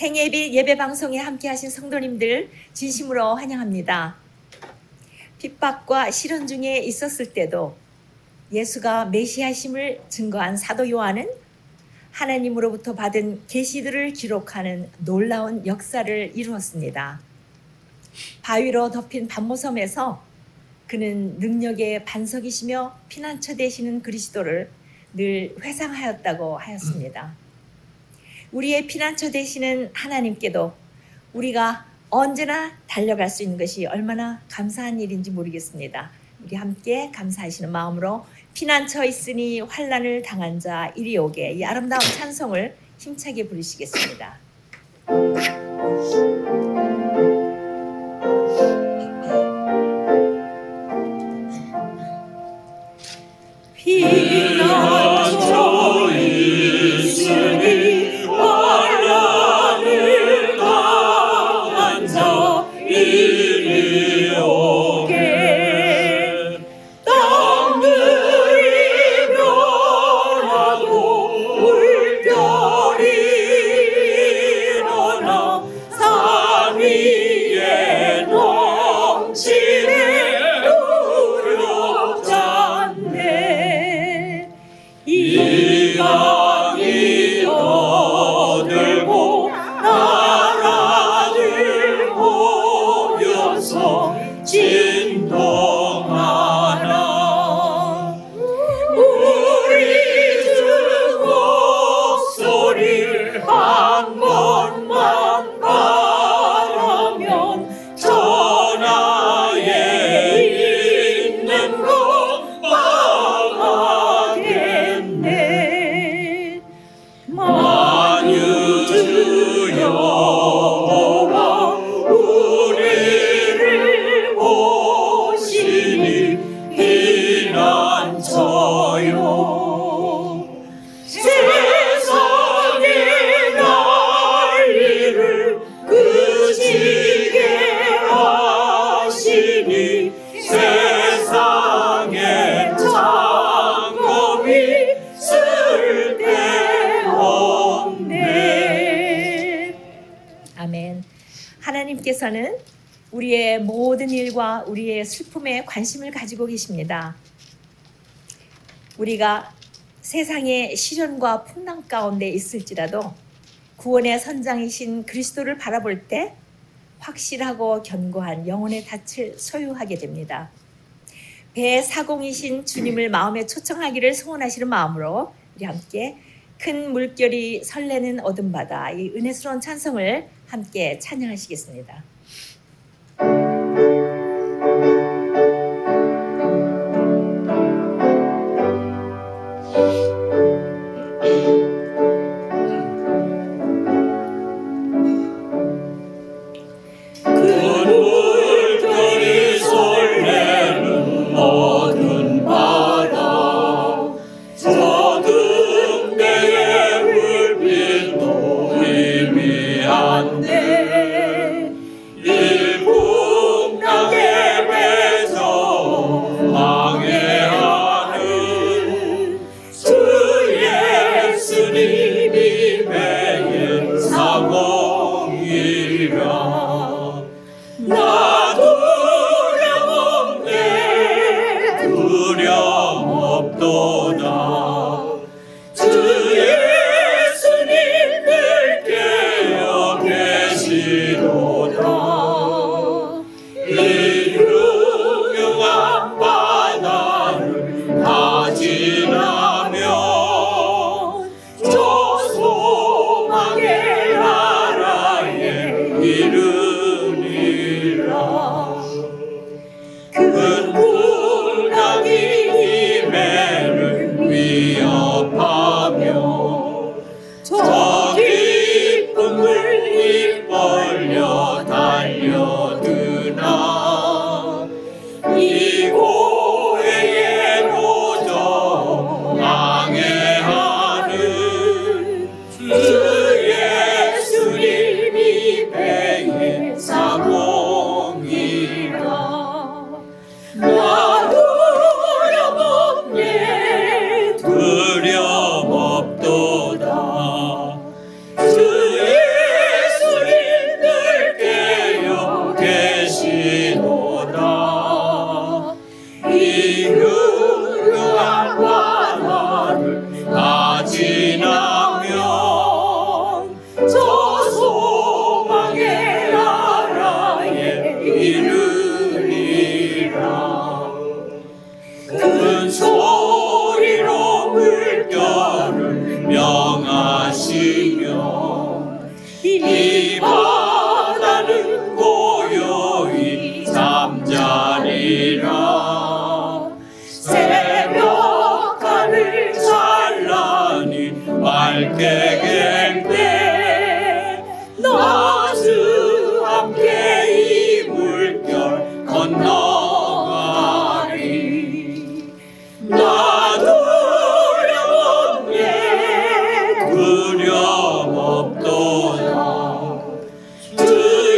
생예비 예배 방송에 함께하신 성도님들 진심으로 환영합니다. 핍박과 시련 중에 있었을 때도 예수가 메시아심을 증거한 사도 요한은 하나님으로부터 받은 계시들을 기록하는 놀라운 역사를 이루었습니다. 바위로 덮인 반모섬에서 그는 능력의 반석이시며 피난처 되시는 그리스도를 늘 회상하였다고 하였습니다. 우리의 피난처 되시는 하나님께도 우리가 언제나 달려갈 수 있는 것이 얼마나 감사한 일인지 모르겠습니다. 우리 함께 감사하시는 마음으로 피난처 있으니 환난을 당한 자 이리 오게, 이 아름다운 찬송을 힘차게 부르시겠습니다. 피난처 있으니 환난을 당한 자 이리 오게. 땅들이 변하고 물결이 일어나 산 위에 넘치네 두렵잖네. 이강이 떠들고 나라들 모여서 진동하나. 우리 주 목소리를 한 번만 바라면 천하에 있는 것 망하겠네. 만유주 여호와 우리를 보시니 피난처요. 세상의 난리를 그치게 하시니 세상의 장검이 쓸데없네. 아멘. 하나님께서는 우리의 모든 일과 우리의 슬픔에 관심을 가지고 계십니다. 우리가 세상의 시련과 풍랑 가운데 있을지라도 구원의 선장이신 그리스도를 바라볼 때 확실하고 견고한 영혼의 닻을 소유하게 됩니다. 배의 사공이신 주님을 마음에 초청하기를 소원하시는 마음으로 우리 함께 큰 물결이 설레는 어둠바다, 이 은혜스러운 찬송을 함께 찬양하시겠습니다. 물결이 설레는 어두운 바다, 저등대의 불빛도 희미한데 이 흉흉한 바다를 다 지나면 저 소망의 나라에 이르리라. 큰 소리로 물결을 명하시며 이 바다는 고요히 잠자리라. 새벽하늘 찬란히 밝게 갤 때 나주 함께 이 물결 건너가리. 나 두려웠네 두려움 없도다. 주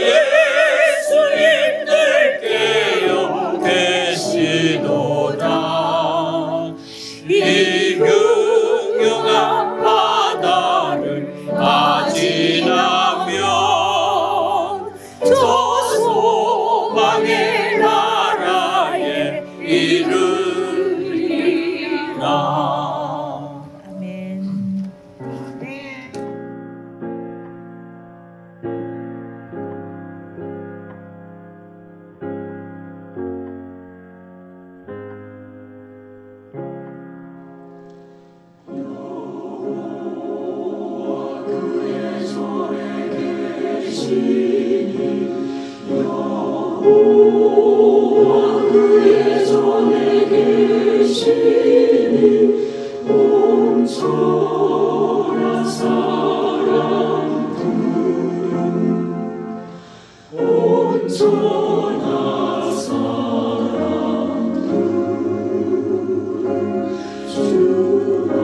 예수님들 깨어 계시도다. 이 흉흉한 바다를 다 지나면 저 소망의 나라에 이르리라. 아멘. 그의 손에 계시니 온전한 사랑들 온전한 사랑들 주가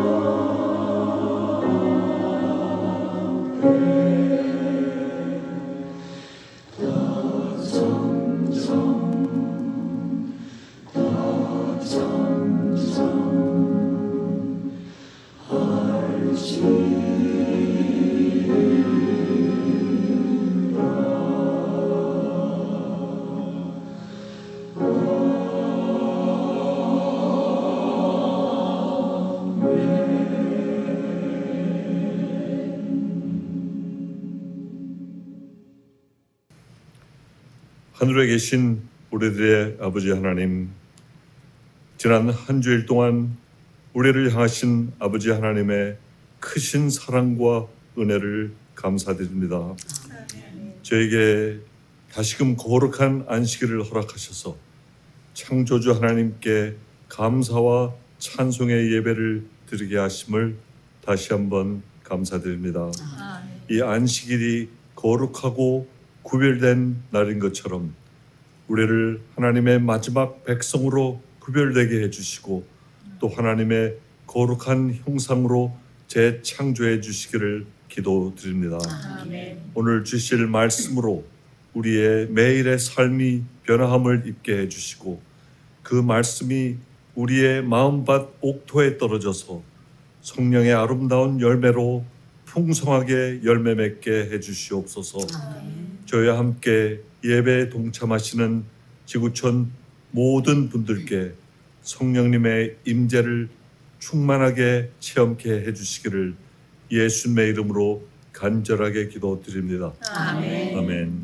하늘에 계신 우리들의 아버지 하나님, 지난 한 주일 동안 우리를 향하신 아버지 하나님의 크신 사랑과 은혜를 감사드립니다. 저에게 다시금 거룩한 안식일을 허락하셔서 창조주 하나님께 감사와 찬송의 예배를 드리게 하심을 다시 한번 감사드립니다. 이 안식일이 거룩하고 구별된 날인 것처럼 우리를 하나님의 마지막 백성으로 구별되게 해주시고 또 하나님의 거룩한 형상으로 재창조해 주시기를 기도드립니다. 오늘 주실 말씀으로 우리의 매일의 삶이 변화함을 입게 해주시고 그 말씀이 우리의 마음밭 옥토에 떨어져서 성령의 아름다운 열매로 풍성하게 열매 맺게 해주시옵소서. 저희와 함께 예배에 동참하시는 지구촌 모든 분들께 성령님의 임재를 충만하게 체험케 해주시기를 예수님의 이름으로 간절하게 기도드립니다. 아멘. 아멘.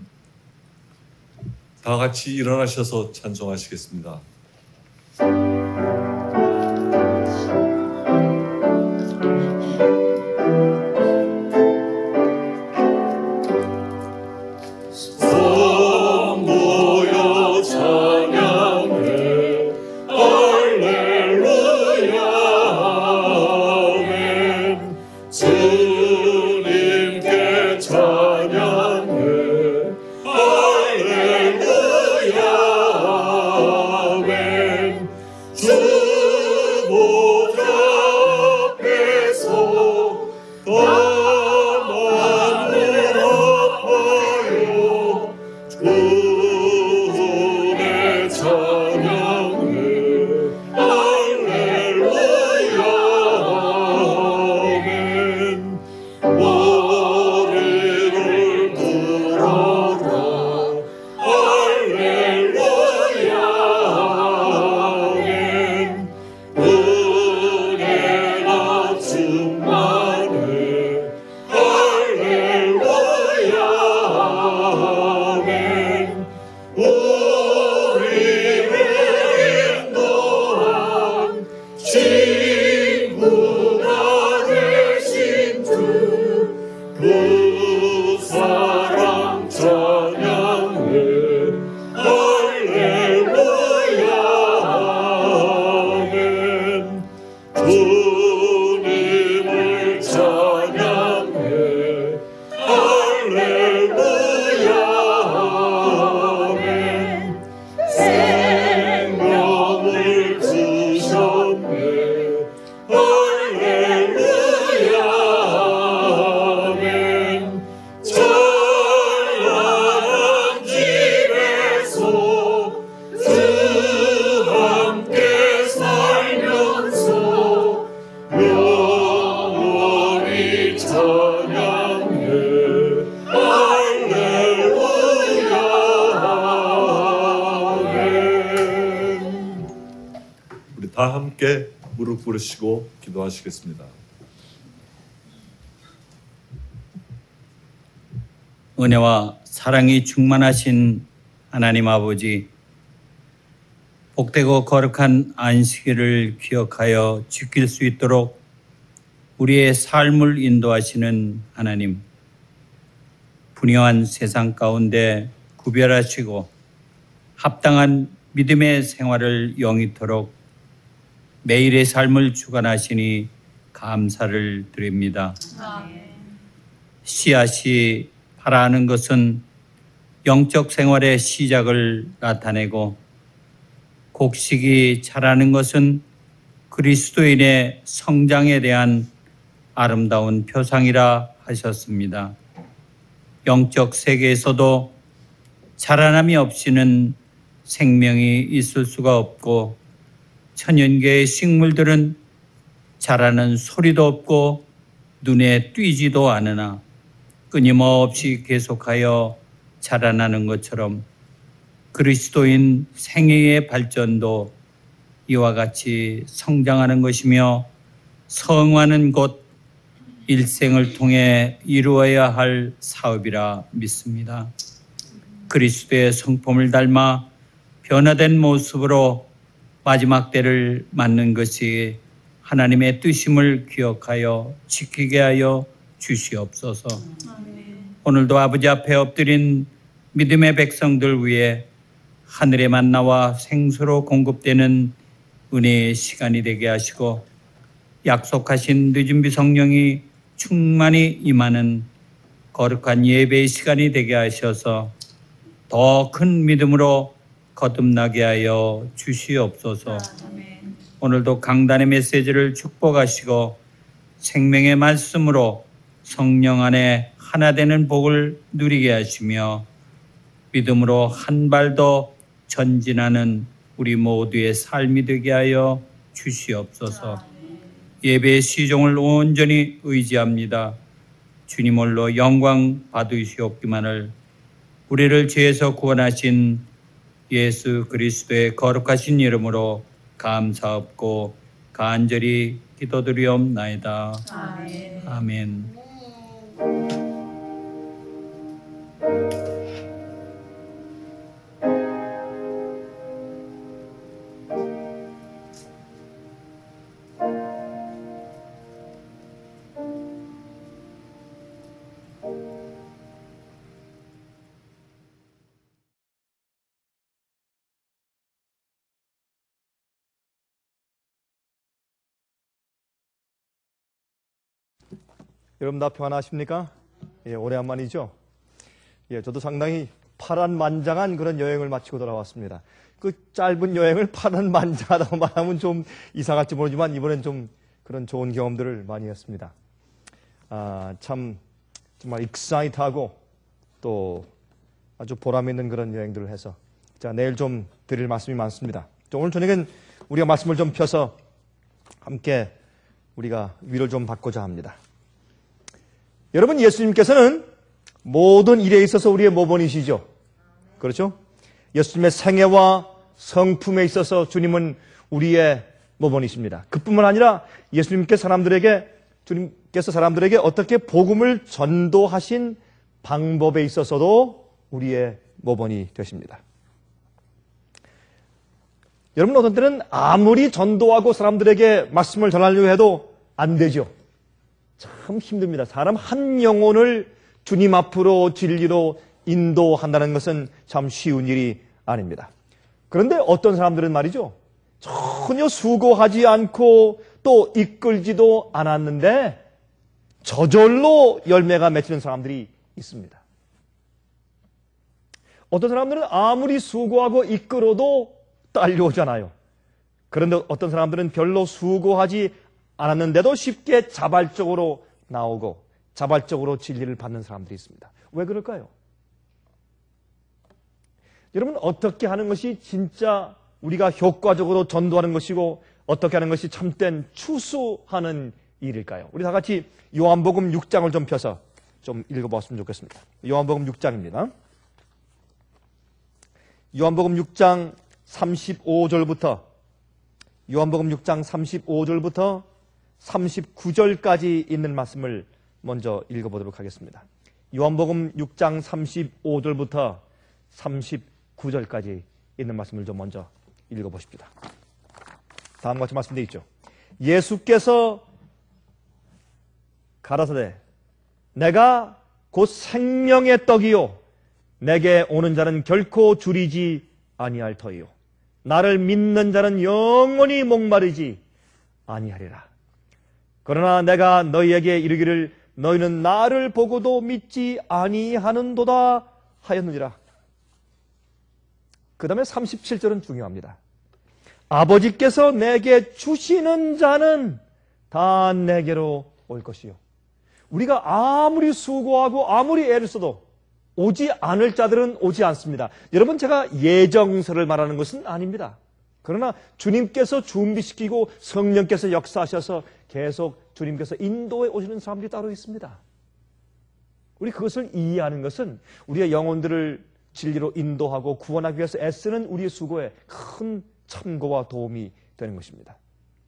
다 같이 일어나셔서 찬송하시겠습니다. 모여 찬양해 할렐루야 아멘. 주님께 찬양해 할렐루야 아멘. 주 보좌 앞에서 만물 아파요 주의 찬양해 할렐루야 아멘. 머리를 들어라 할렐루야 아멘. 주님을 찬양해 할렐루야 아멘. 생명을 주셨네 할렐루야 아멘. 찬란한 집에서 주 함께 살면서 영원히 찬양해 할렐루야 아멘. 우리 다 함께 무릎 꿇으시고 기도하시겠습니다. 은혜와 사랑이 충만하신 하나님 아버지, 복되고 거룩한 안식일을 기억하여 지킬 수 있도록 우리의 삶을 인도하시는 하나님, 분요한 세상 가운데 구별하시고 합당한 믿음의 생활을 영위토록 매일의 삶을 주관하시니 감사를 드립니다. 씨앗이 바라는 것은 영적 생활의 시작을 나타내고, 곡식이 자라는 것은 그리스도인의 성장에 대한 아름다운 표상이라 하셨습니다. 영적 세계에서도 자라남이 없이는 생명이 있을 수가 없고, 천연계의 식물들은 자라는 소리도 없고 눈에 띄지도 않으나 끊임없이 계속하여 자라나는 것처럼 그리스도인 생애의 발전도 이와 같이 성장하는 것이며, 성화는 곧 일생을 통해 이루어야 할 사업이라 믿습니다. 그리스도의 성품을 닮아 변화된 모습으로 마지막 때를 맞는 것이 하나님의 뜻임을 기억하여 지키게 하여 주시옵소서. 오늘도 아버지 앞에 엎드린 믿음의 백성들 위해 하늘의 만나와 생수로 공급되는 은혜의 시간이 되게 하시고, 약속하신 늦은 비 성령이 충만히 임하는 거룩한 예배의 시간이 되게 하셔서 더 큰 믿음으로 거듭나게 하여 주시옵소서. 오늘도 강단의 메시지를 축복하시고 생명의 말씀으로 성령 안에 하나 되는 복을 누리게 하시며, 믿음으로 한 발 더 전진하는 우리 모두의 삶이 되게 하여 주시옵소서. 예배의 시종을 온전히 의지합니다. 주님 홀로 영광 받으시옵기만을 우리를 죄에서 구원하신 예수 그리스도의 거룩하신 이름으로 감사하고 간절히 기도드리옵나이다. 아멘. 아멘. 여러분 다 평안하십니까? 예, 오래간만이죠? 예, 저도 상당히 파란만장한 그런 여행을 마치고 돌아왔습니다. 그 짧은 여행을 파란만장하다고 말하면 좀 이상할지 모르지만 이번엔 좀 그런 좋은 경험들을 많이 했습니다. 참 정말 익사이트하고 또 아주 보람 있는 그런 여행들을 해서, 자, 내일 좀 드릴 말씀이 많습니다. 오늘 저녁엔 우리가 말씀을 좀 펴서 함께 우리가 위를 좀 받고자 합니다. 여러분, 예수님께서는 모든 일에 있어서 우리의 모본이시죠. 그렇죠? 예수님의 생애와 성품에 있어서 주님은 우리의 모본이십니다. 그뿐만 아니라 주님께서 사람들에게 어떻게 복음을 전도하신 방법에 있어서도 우리의 모본이 되십니다. 여러분, 어떤 때는 아무리 전도하고 사람들에게 말씀을 전하려고 해도 안 되죠. 참 힘듭니다. 사람 한 영혼을 주님 앞으로 진리로 인도한다는 것은 참 쉬운 일이 아닙니다. 그런데 어떤 사람들은 말이죠, 전혀 수고하지 않고 또 이끌지도 않았는데 저절로 열매가 맺히는 사람들이 있습니다. 어떤 사람들은 아무리 수고하고 이끌어도 딸려오잖아요. 그런데 어떤 사람들은 별로 수고하지 않았는데도 쉽게 자발적으로 나오고 자발적으로 진리를 받는 사람들이 있습니다. 왜 그럴까요? 여러분, 어떻게 하는 것이 진짜 우리가 효과적으로 전도하는 것이고 어떻게 하는 것이 참된 추수하는 일일까요? 우리 다 같이 요한복음 6장을 좀 펴서 좀 읽어봤으면 좋겠습니다. 요한복음 6장입니다. 요한복음 6장 35절부터 요한복음 6장 35절부터 39절까지 있는 말씀을 먼저 읽어보도록 하겠습니다. 요한복음 6장 35절부터 39절까지 있는 말씀을 좀 먼저 읽어보십시다. 다음과 같이 말씀되어 있죠. 예수께서 가라사대 내가 곧 생명의 떡이요 내게 오는 자는 결코 줄이지 아니할 터이요 나를 믿는 자는 영원히 목마르지 아니하리라. 그러나 내가 너희에게 이르기를 너희는 나를 보고도 믿지 아니하는도다 하였느니라. 그 다음에 37절은 중요합니다. 아버지께서 내게 주시는 자는 다 내게로 올 것이요. 우리가 아무리 수고하고 아무리 애를 써도 오지 않을 자들은 오지 않습니다. 여러분, 제가 예정서를 말하는 것은 아닙니다. 그러나 주님께서 준비시키고 성령께서 역사하셔서 계속 주님께서 인도해 오시는 사람들이 따로 있습니다. 우리 그것을 이해하는 것은 우리의 영혼들을 진리로 인도하고 구원하기 위해서 애쓰는 우리의 수고에 큰 참고와 도움이 되는 것입니다.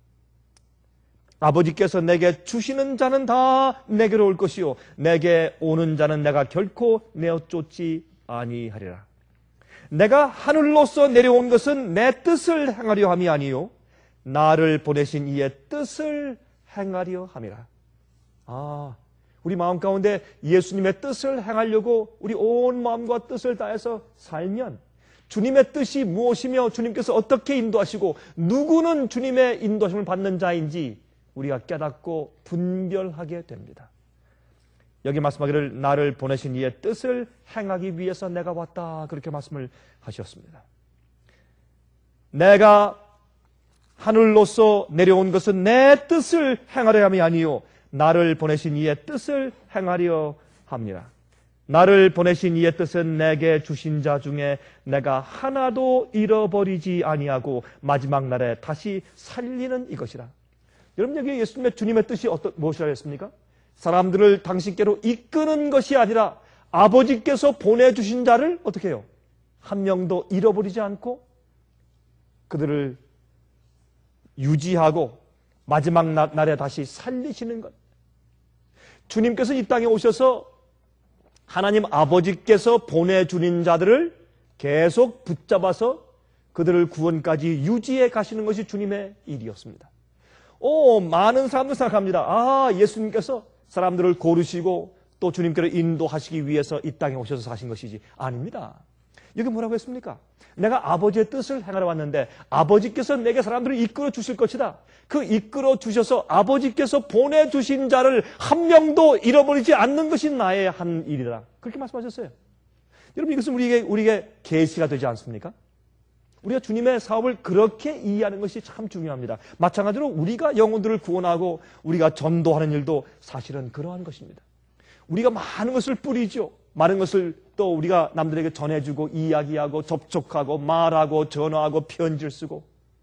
아버지께서 내게 주시는 자는 다 내게로 올 것이요 내게 오는 자는 내가 결코 내어 쫓지 아니하리라. 내가 하늘로서 내려온 것은 내 뜻을 행하려 함이 아니요 나를 보내신 이의 뜻을 행하려 함이라. 우리 마음 가운데 예수님의 뜻을 행하려고 우리 온 마음과 뜻을 다해서 살면 주님의 뜻이 무엇이며 주님께서 어떻게 인도하시고 누구는 주님의 인도하심을 받는 자인지 우리가 깨닫고 분별하게 됩니다. 여기 말씀하기를 나를 보내신 이의 뜻을 행하기 위해서 내가 왔다 그렇게 말씀을 하셨습니다. 내가 하늘로서 내려온 것은 내 뜻을 행하려 함이 아니요 나를 보내신 이의 뜻을 행하려 합니다. 나를 보내신 이의 뜻은 내게 주신 자 중에 내가 하나도 잃어버리지 아니하고 마지막 날에 다시 살리는 이것이라. 여러분, 여기 예수님의 주님의 뜻이 무엇이라 했습니까? 사람들을 당신께로 이끄는 것이 아니라 아버지께서 보내주신 자를 어떻게 해요? 한 명도 잃어버리지 않고 그들을 유지하고 마지막 날에 다시 살리시는 것. 주님께서 이 땅에 오셔서 하나님 아버지께서 보내주는 자들을 계속 붙잡아서 그들을 구원까지 유지해 가시는 것이 주님의 일이었습니다. 많은 사람들 생각합니다. 예수님께서 사람들을 고르시고 또 주님께로 인도하시기 위해서 이 땅에 오셔서 사신 것이지. 아닙니다. 여기 뭐라고 했습니까? 내가 아버지의 뜻을 행하러 왔는데 아버지께서 내게 사람들을 이끌어 주실 것이다. 그 이끌어 주셔서 아버지께서 보내주신 자를 한 명도 잃어버리지 않는 것이 나의 한 일이다. 그렇게 말씀하셨어요. 여러분, 이것은 우리에게 계시가 되지 않습니까? 우리가 주님의 사업을 그렇게 이해하는 것이 참 중요합니다. 마찬가지로 우리가 영혼들을 구원하고 우리가 전도하는 일도 사실은 그러한 것입니다. 우리가 많은 것을 뿌리죠. 많은 것을 또 우리가 남들에게 전해주고 이야기하고 접촉하고 말하고 전화하고 편지를 쓰고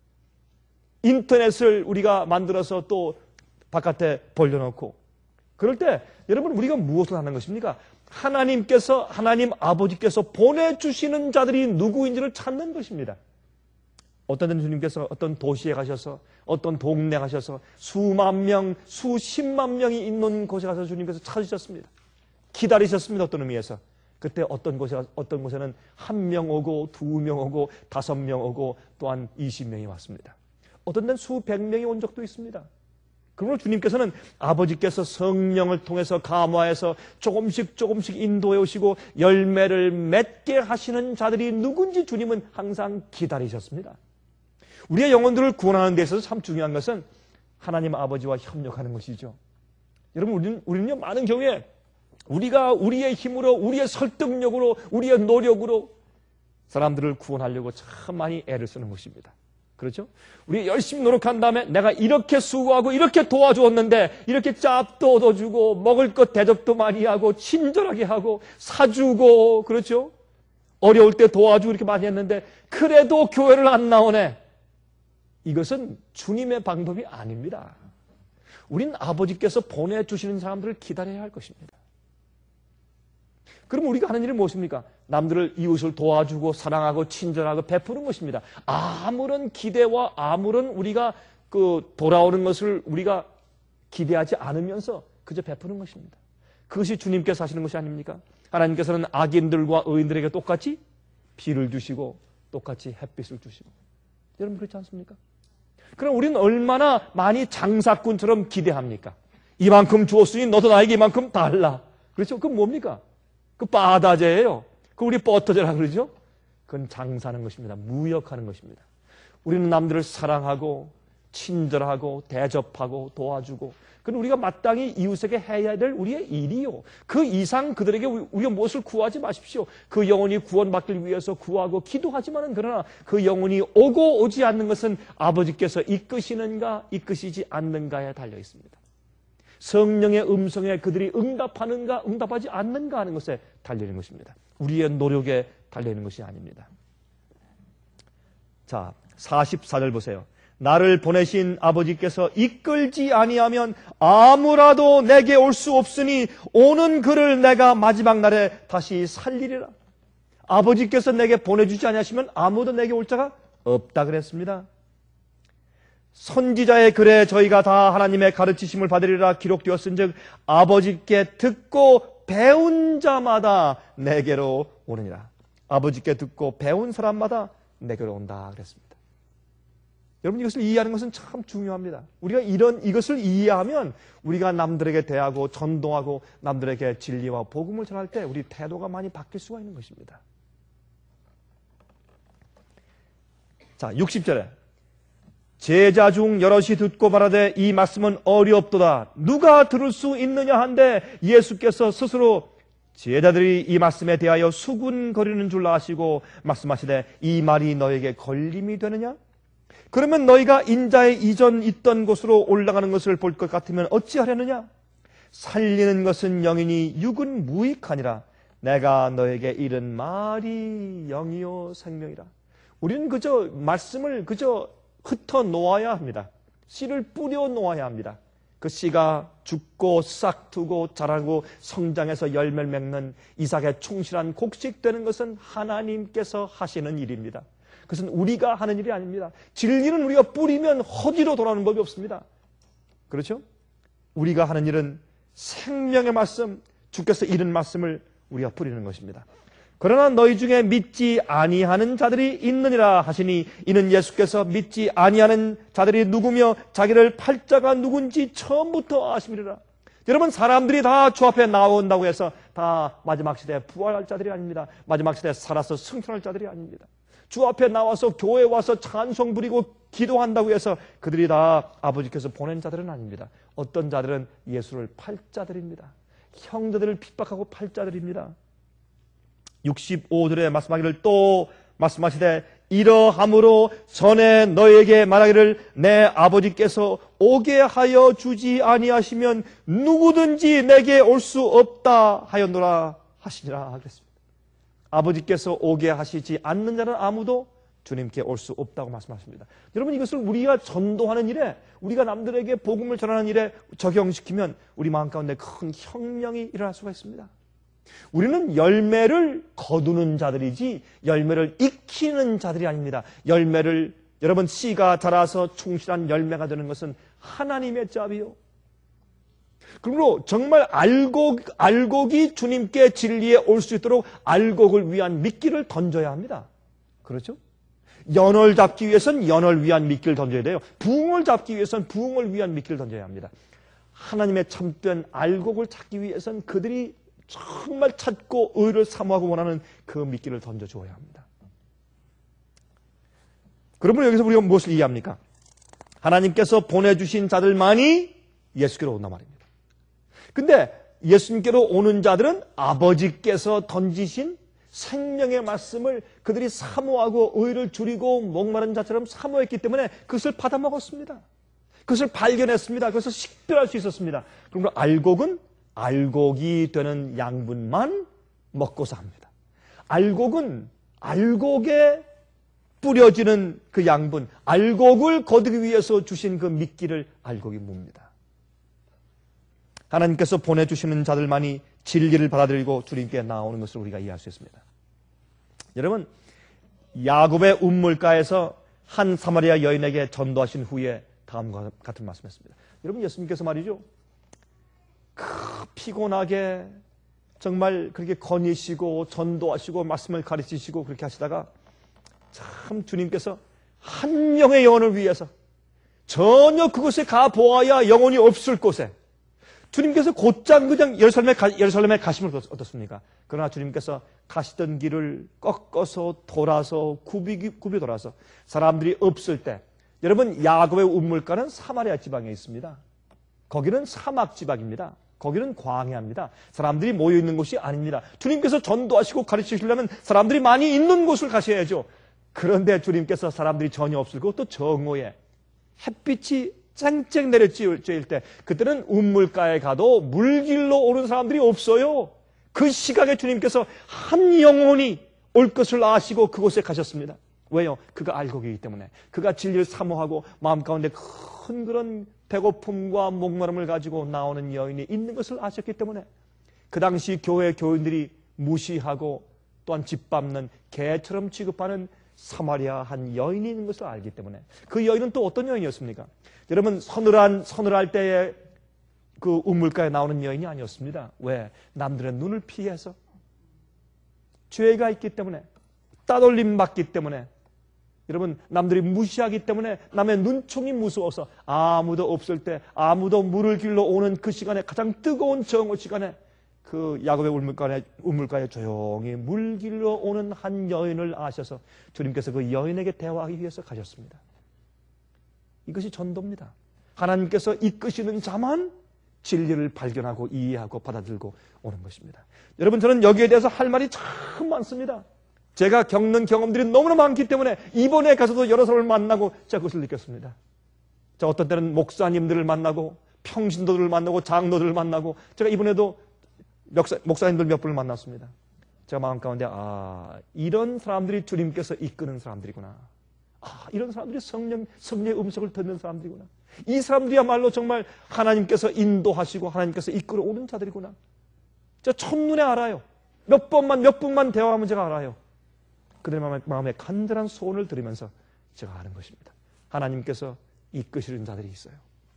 인터넷을 우리가 만들어서 또 바깥에 벌려놓고 그럴 때 여러분 우리가 무엇을 하는 것입니까? 하나님 아버지께서 보내주시는 자들이 누구인지를 찾는 것입니다. 어떤 때는 주님께서 어떤 도시에 가셔서 어떤 동네 가셔서 수만 명, 수십만 명이 있는 곳에 가서 주님께서 찾으셨습니다. 기다리셨습니다. 어떤 의미에서. 그때 어떤 곳에는 1명 오고 2명 오고 5명 오고 또한 20명이 왔습니다. 어떤 데는 수백 명이 온 적도 있습니다. 그러므로 주님께서는 아버지께서 성령을 통해서 감화해서 조금씩 인도해 오시고 열매를 맺게 하시는 자들이 누군지 주님은 항상 기다리셨습니다. 우리의 영혼들을 구원하는 데 있어서 참 중요한 것은 하나님 아버지와 협력하는 것이죠. 여러분, 우리는요, 많은 경우에 우리가 우리의 힘으로, 우리의 설득력으로, 우리의 노력으로 사람들을 구원하려고 참 많이 애를 쓰는 것입니다. 그렇죠? 우리가 열심히 노력한 다음에 내가 이렇게 수고하고 이렇게 도와주었는데 이렇게 짭도 얻어주고 먹을 것 대접도 많이 하고 친절하게 하고 사주고, 그렇죠? 어려울 때 도와주고 이렇게 많이 했는데 그래도 교회를 안 나오네. 이것은 주님의 방법이 아닙니다. 우린 아버지께서 보내주시는 사람들을 기다려야 할 것입니다. 그럼 우리가 하는 일이 무엇입니까? 남들을, 이웃을 도와주고 사랑하고 친절하고 베푸는 것입니다. 아무런 기대와 아무런 우리가 돌아오는 것을 우리가 기대하지 않으면서 그저 베푸는 것입니다. 그것이 주님께서 하시는 것이 아닙니까? 하나님께서는 악인들과 의인들에게 똑같이 비를 주시고 똑같이 햇빛을 주시고. 여러분 그렇지 않습니까? 그럼 우리는 얼마나 많이 장사꾼처럼 기대합니까? 이만큼 주었으니 너도 나에게 이만큼 달라. 그렇죠? 그건 뭡니까? 그 빠다제예요. 그 우리 버터제라 그러죠? 그건 장사하는 것입니다. 무역하는 것입니다. 우리는 남들을 사랑하고 친절하고 대접하고 도와주고, 그건 우리가 마땅히 이웃에게 해야 될 우리의 일이요. 그 이상 그들에게 우리가 무엇을 구하지 마십시오. 그 영혼이 구원받기 위해서 구하고 기도하지만은, 그러나 그 영혼이 오고 오지 않는 것은 아버지께서 이끄시는가 이끄시지 않는가에 달려 있습니다. 성령의 음성에 그들이 응답하는가 응답하지 않는가 하는 것에 달려있는 것입니다. 우리의 노력에 달려있는 것이 아닙니다. 자, 44절 보세요. 나를 보내신 아버지께서 이끌지 아니하면 아무라도 내게 올 수 없으니 오는 그를 내가 마지막 날에 다시 살리리라. 아버지께서 내게 보내주지 아니하시면 아무도 내게 올 자가 없다 그랬습니다. 선지자의 글에 저희가 다 하나님의 가르치심을 받으리라 기록되었은즉 아버지께 듣고 배운 자마다 내게로 오느니라. 아버지께 듣고 배운 사람마다 내게로 온다 그랬습니다. 여러분, 이것을 이해하는 것은 참 중요합니다. 우리가 이것을 이해하면 우리가 남들에게 대하고 전도하고 남들에게 진리와 복음을 전할 때 우리 태도가 많이 바뀔 수가 있는 것입니다. 자, 60절에 제자 중 여럿이 듣고 말하되 이 말씀은 어리옵도다. 누가 들을 수 있느냐 한데 예수께서 스스로 제자들이 이 말씀에 대하여 수군거리는 줄 아시고 말씀하시되 이 말이 너에게 걸림이 되느냐? 그러면 너희가 인자의 이전 있던 곳으로 올라가는 것을 볼 것 같으면 어찌하려느냐? 살리는 것은 영이니 육은 무익하니라. 내가 너에게 이른 말이 영이요 생명이라. 우리는 그저 말씀을 그저 흩어 놓아야 합니다. 씨를 뿌려 놓아야 합니다. 그 씨가 죽고 싹트고 자라고 성장해서 열매를 맺는 이삭의 충실한 곡식되는 것은 하나님께서 하시는 일입니다. 그것은 우리가 하는 일이 아닙니다. 진리는 우리가 뿌리면 허디로 돌아오는 법이 없습니다. 그렇죠? 우리가 하는 일은 생명의 말씀, 주께서 이른 말씀을 우리가 뿌리는 것입니다. 그러나 너희 중에 믿지 아니하는 자들이 있느니라 하시니 이는 예수께서 믿지 아니하는 자들이 누구며 자기를 팔 자가 누군지 처음부터 아심이라. 여러분, 사람들이 다 주 앞에 나온다고 해서 다 마지막 시대에 부활할 자들이 아닙니다. 마지막 시대에 살아서 승천할 자들이 아닙니다. 주 앞에 나와서 교회에 와서 찬송 부리고 기도한다고 해서 그들이 다 아버지께서 보낸 자들은 아닙니다. 어떤 자들은 예수를 팔 자들입니다. 형제들을 핍박하고 팔 자들입니다. 65절에 말씀하기를 또 말씀하시되 이러함으로 전에 너에게 말하기를 내 아버지께서 오게 하여 주지 아니하시면 누구든지 내게 올 수 없다 하였노라 하시니라 그랬습니다. 아버지께서 오게 하시지 않는 자는 아무도 주님께 올 수 없다고 말씀하십니다. 여러분, 이것을 우리가 전도하는 일에, 우리가 남들에게 복음을 전하는 일에 적용시키면 우리 마음 가운데 큰 혁명이 일어날 수가 있습니다. 우리는 열매를 거두는 자들이지 열매를 익히는 자들이 아닙니다. 열매를, 여러분, 씨가 자라서 충실한 열매가 되는 것은 하나님의 짭이요. 그러므로 정말 알곡이 주님께 진리에 올 수 있도록 알곡을 위한 미끼를 던져야 합니다. 그렇죠? 연을 잡기 위해서는 연을 위한 미끼를 던져야 돼요. 부흥을 잡기 위해서는 부흥을 위한 미끼를 던져야 합니다. 하나님의 참된 알곡을 찾기 위해서는 그들이 정말 찾고 의를 사모하고 원하는 그 미끼를 던져주어야 합니다. 그러므로 여기서 우리가 무엇을 이해합니까? 하나님께서 보내주신 자들만이 예수께로 온단 말입니다. 근데 예수님께로 오는 자들은 아버지께서 던지신 생명의 말씀을 그들이 사모하고 의를 줄이고 목마른 자처럼 사모했기 때문에 그것을 받아먹었습니다. 그것을 발견했습니다. 그것을 식별할 수 있었습니다. 그럼 알곡이 되는 양분만 먹고서 합니다. 알곡은 알곡에 뿌려지는 그 양분, 알곡을 거두기 위해서 주신 그 미끼를 알곡이 뭅니다. 하나님께서 보내주시는 자들만이 진리를 받아들이고 주님께 나오는 것을 우리가 이해할 수 있습니다. 여러분, 야곱의 운물가에서 한 사마리아 여인에게 전도하신 후에 다음과 같은 말씀했습니다. 여러분, 예수님께서 말이죠, 피곤하게 정말 그렇게 거니시고 전도하시고 말씀을 가르치시고 그렇게 하시다가 참 주님께서 한 명의 영혼을 위해서 전혀 그곳에 가보아야 영혼이 없을 곳에 주님께서 곧장 그냥 예루살렘에 가심을 얻었습니까? 그러나 주님께서 가시던 길을 꺾어서 돌아서 굽이 돌아서 사람들이 없을 때, 여러분, 야곱의 운물가는 사마리아 지방에 있습니다. 거기는 사막 지방입니다. 거기는 광야입니다. 사람들이 모여있는 곳이 아닙니다. 주님께서 전도하시고 가르치시려면 사람들이 많이 있는 곳을 가셔야죠. 그런데 주님께서 사람들이 전혀 없을 것, 또 정오에 햇빛이 쨍쨍 내려쬐일 때, 그때는 운물가에 가도 물길로 오는 사람들이 없어요. 그 시각에 주님께서 한 영혼이 올 것을 아시고 그곳에 가셨습니다. 왜요? 그가 알곡이기 때문에. 그가 진리를 사모하고 마음 가운데 큰 그런 배고픔과 목마름을 가지고 나오는 여인이 있는 것을 아셨기 때문에, 그 당시 교회 교인들이 무시하고 또한 짓밟는 개처럼 취급하는 사마리아 한 여인이 있는 것을 알기 때문에. 그 여인은 또 어떤 여인이었습니까? 여러분, 서늘할 때에 그 운물가에 나오는 여인이 아니었습니다. 왜? 남들의 눈을 피해서, 죄가 있기 때문에, 따돌림 받기 때문에, 여러분, 남들이 무시하기 때문에, 남의 눈총이 무서워서 아무도 없을 때, 아무도 물을 길러 오는 그 시간에, 가장 뜨거운 정오 시간에 그 야곱의 운물가에 조용히 물 길러 오는 한 여인을 아셔서 주님께서 그 여인에게 대화하기 위해서 가셨습니다. 이것이 전도입니다. 하나님께서 이끄시는 자만 진리를 발견하고 이해하고 받아들고 오는 것입니다. 여러분, 저는 여기에 대해서 할 말이 참 많습니다. 제가 겪는 경험들이 너무나 많기 때문에 이번에 가서도 여러 사람을 만나고 제가 그것을 느꼈습니다. 자, 어떤 때는 목사님들을 만나고 평신도들을 만나고 장로들을 만나고, 제가 이번에도 목사님들 몇 분을 만났습니다. 제가 마음 가운데, 이런 사람들이 주님께서 이끄는 사람들이구나. 이런 사람들이 성령의 음성을 듣는 사람들이구나. 이 사람들이야말로 정말 하나님께서 인도하시고 하나님께서 이끌어 오는 자들이구나. 제가 첫눈에 알아요. 몇 분만 대화하면 제가 알아요. 그들의 마음에 간절한 소원을 들으면서 제가 아는 것입니다. 하나님께서 이끄시는 자들이 있어요.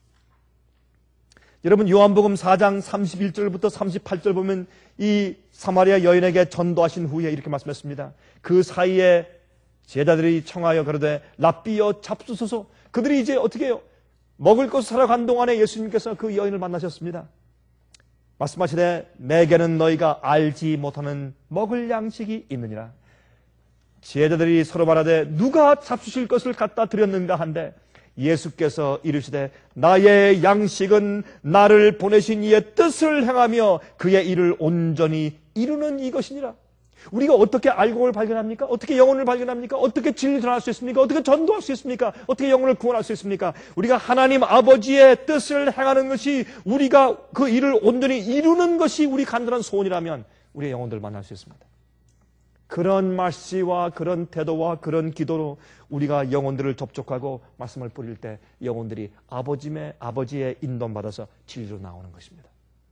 여러분, 요한복음 4장 31절부터 38절 보면 이 사마리아 여인에게 전도하신 후에 이렇게 말씀했습니다. 그 사이에 제자들이 청하여 가로되 랍비여 잡수소서. 그들이 이제 어떻게 해요? 먹을 것을 사러 간 동안에 예수님께서 그 여인을 만나셨습니다. 말씀하시되 내게는 너희가 알지 못하는 먹을 양식이 있느니라. 제자들이 서로 말하되 누가 잡수실 것을 갖다 드렸는가 한데, 예수께서 이르시되 나의 양식은 나를 보내신 이의 뜻을 행하며 그의 일을 온전히 이루는 이것이니라. 우리가 어떻게 알곡을 발견합니까? 어떻게 영혼을 발견합니까? 어떻게 진리를 전할 수 있습니까? 어떻게 전도할 수 있습니까? 어떻게 영혼을 구원할 수 있습니까? 우리가 하나님 아버지의 뜻을 행하는 것이, 우리가 그 일을 온전히 이루는 것이 우리 간절한 소원이라면 우리의 영혼들을 만날 수 있습니다. 그런 말씨와 그런 태도와 그런 기도로 우리가 영혼들을 접촉하고 말씀을 뿌릴 때 영혼들이 아버지의 인도받아서 진리로 나오는 것입니다.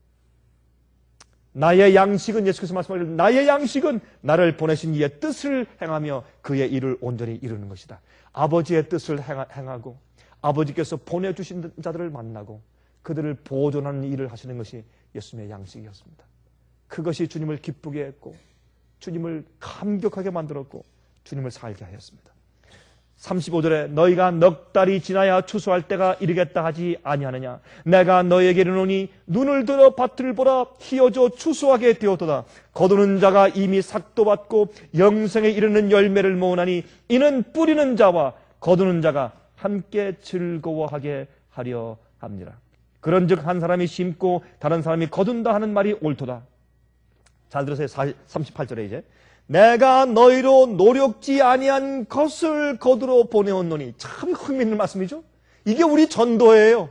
나의 양식은, 예수께서 말씀하신 나의 양식은 나를 보내신 이의 뜻을 행하며 그의 일을 온전히 이루는 것이다. 아버지의 뜻을 행하고 아버지께서 보내주신 자들을 만나고 그들을 보존하는 일을 하시는 것이 예수님의 양식이었습니다. 그것이 주님을 기쁘게 했고 주님을 감격하게 만들었고 주님을 살게 하였습니다. 35절에 너희가 넉 달이 지나야 추수할 때가 이르겠다 하지 아니하느냐. 내가 너희에게 이르노니 눈을 들어 밭을 보라. 희어져 추수하게 되었도다. 거두는 자가 이미 삭도 받고 영생에 이르는 열매를 모으나니 이는 뿌리는 자와 거두는 자가 함께 즐거워하게 하려 합니다. 그런즉 한 사람이 심고 다른 사람이 거둔다 하는 말이 옳도다. 잘 들으세요. 38절에 이제 내가 너희로 노력지 아니한 것을 거두러 보내었노니. 참 흥미있는 말씀이죠. 이게 우리 전도예요.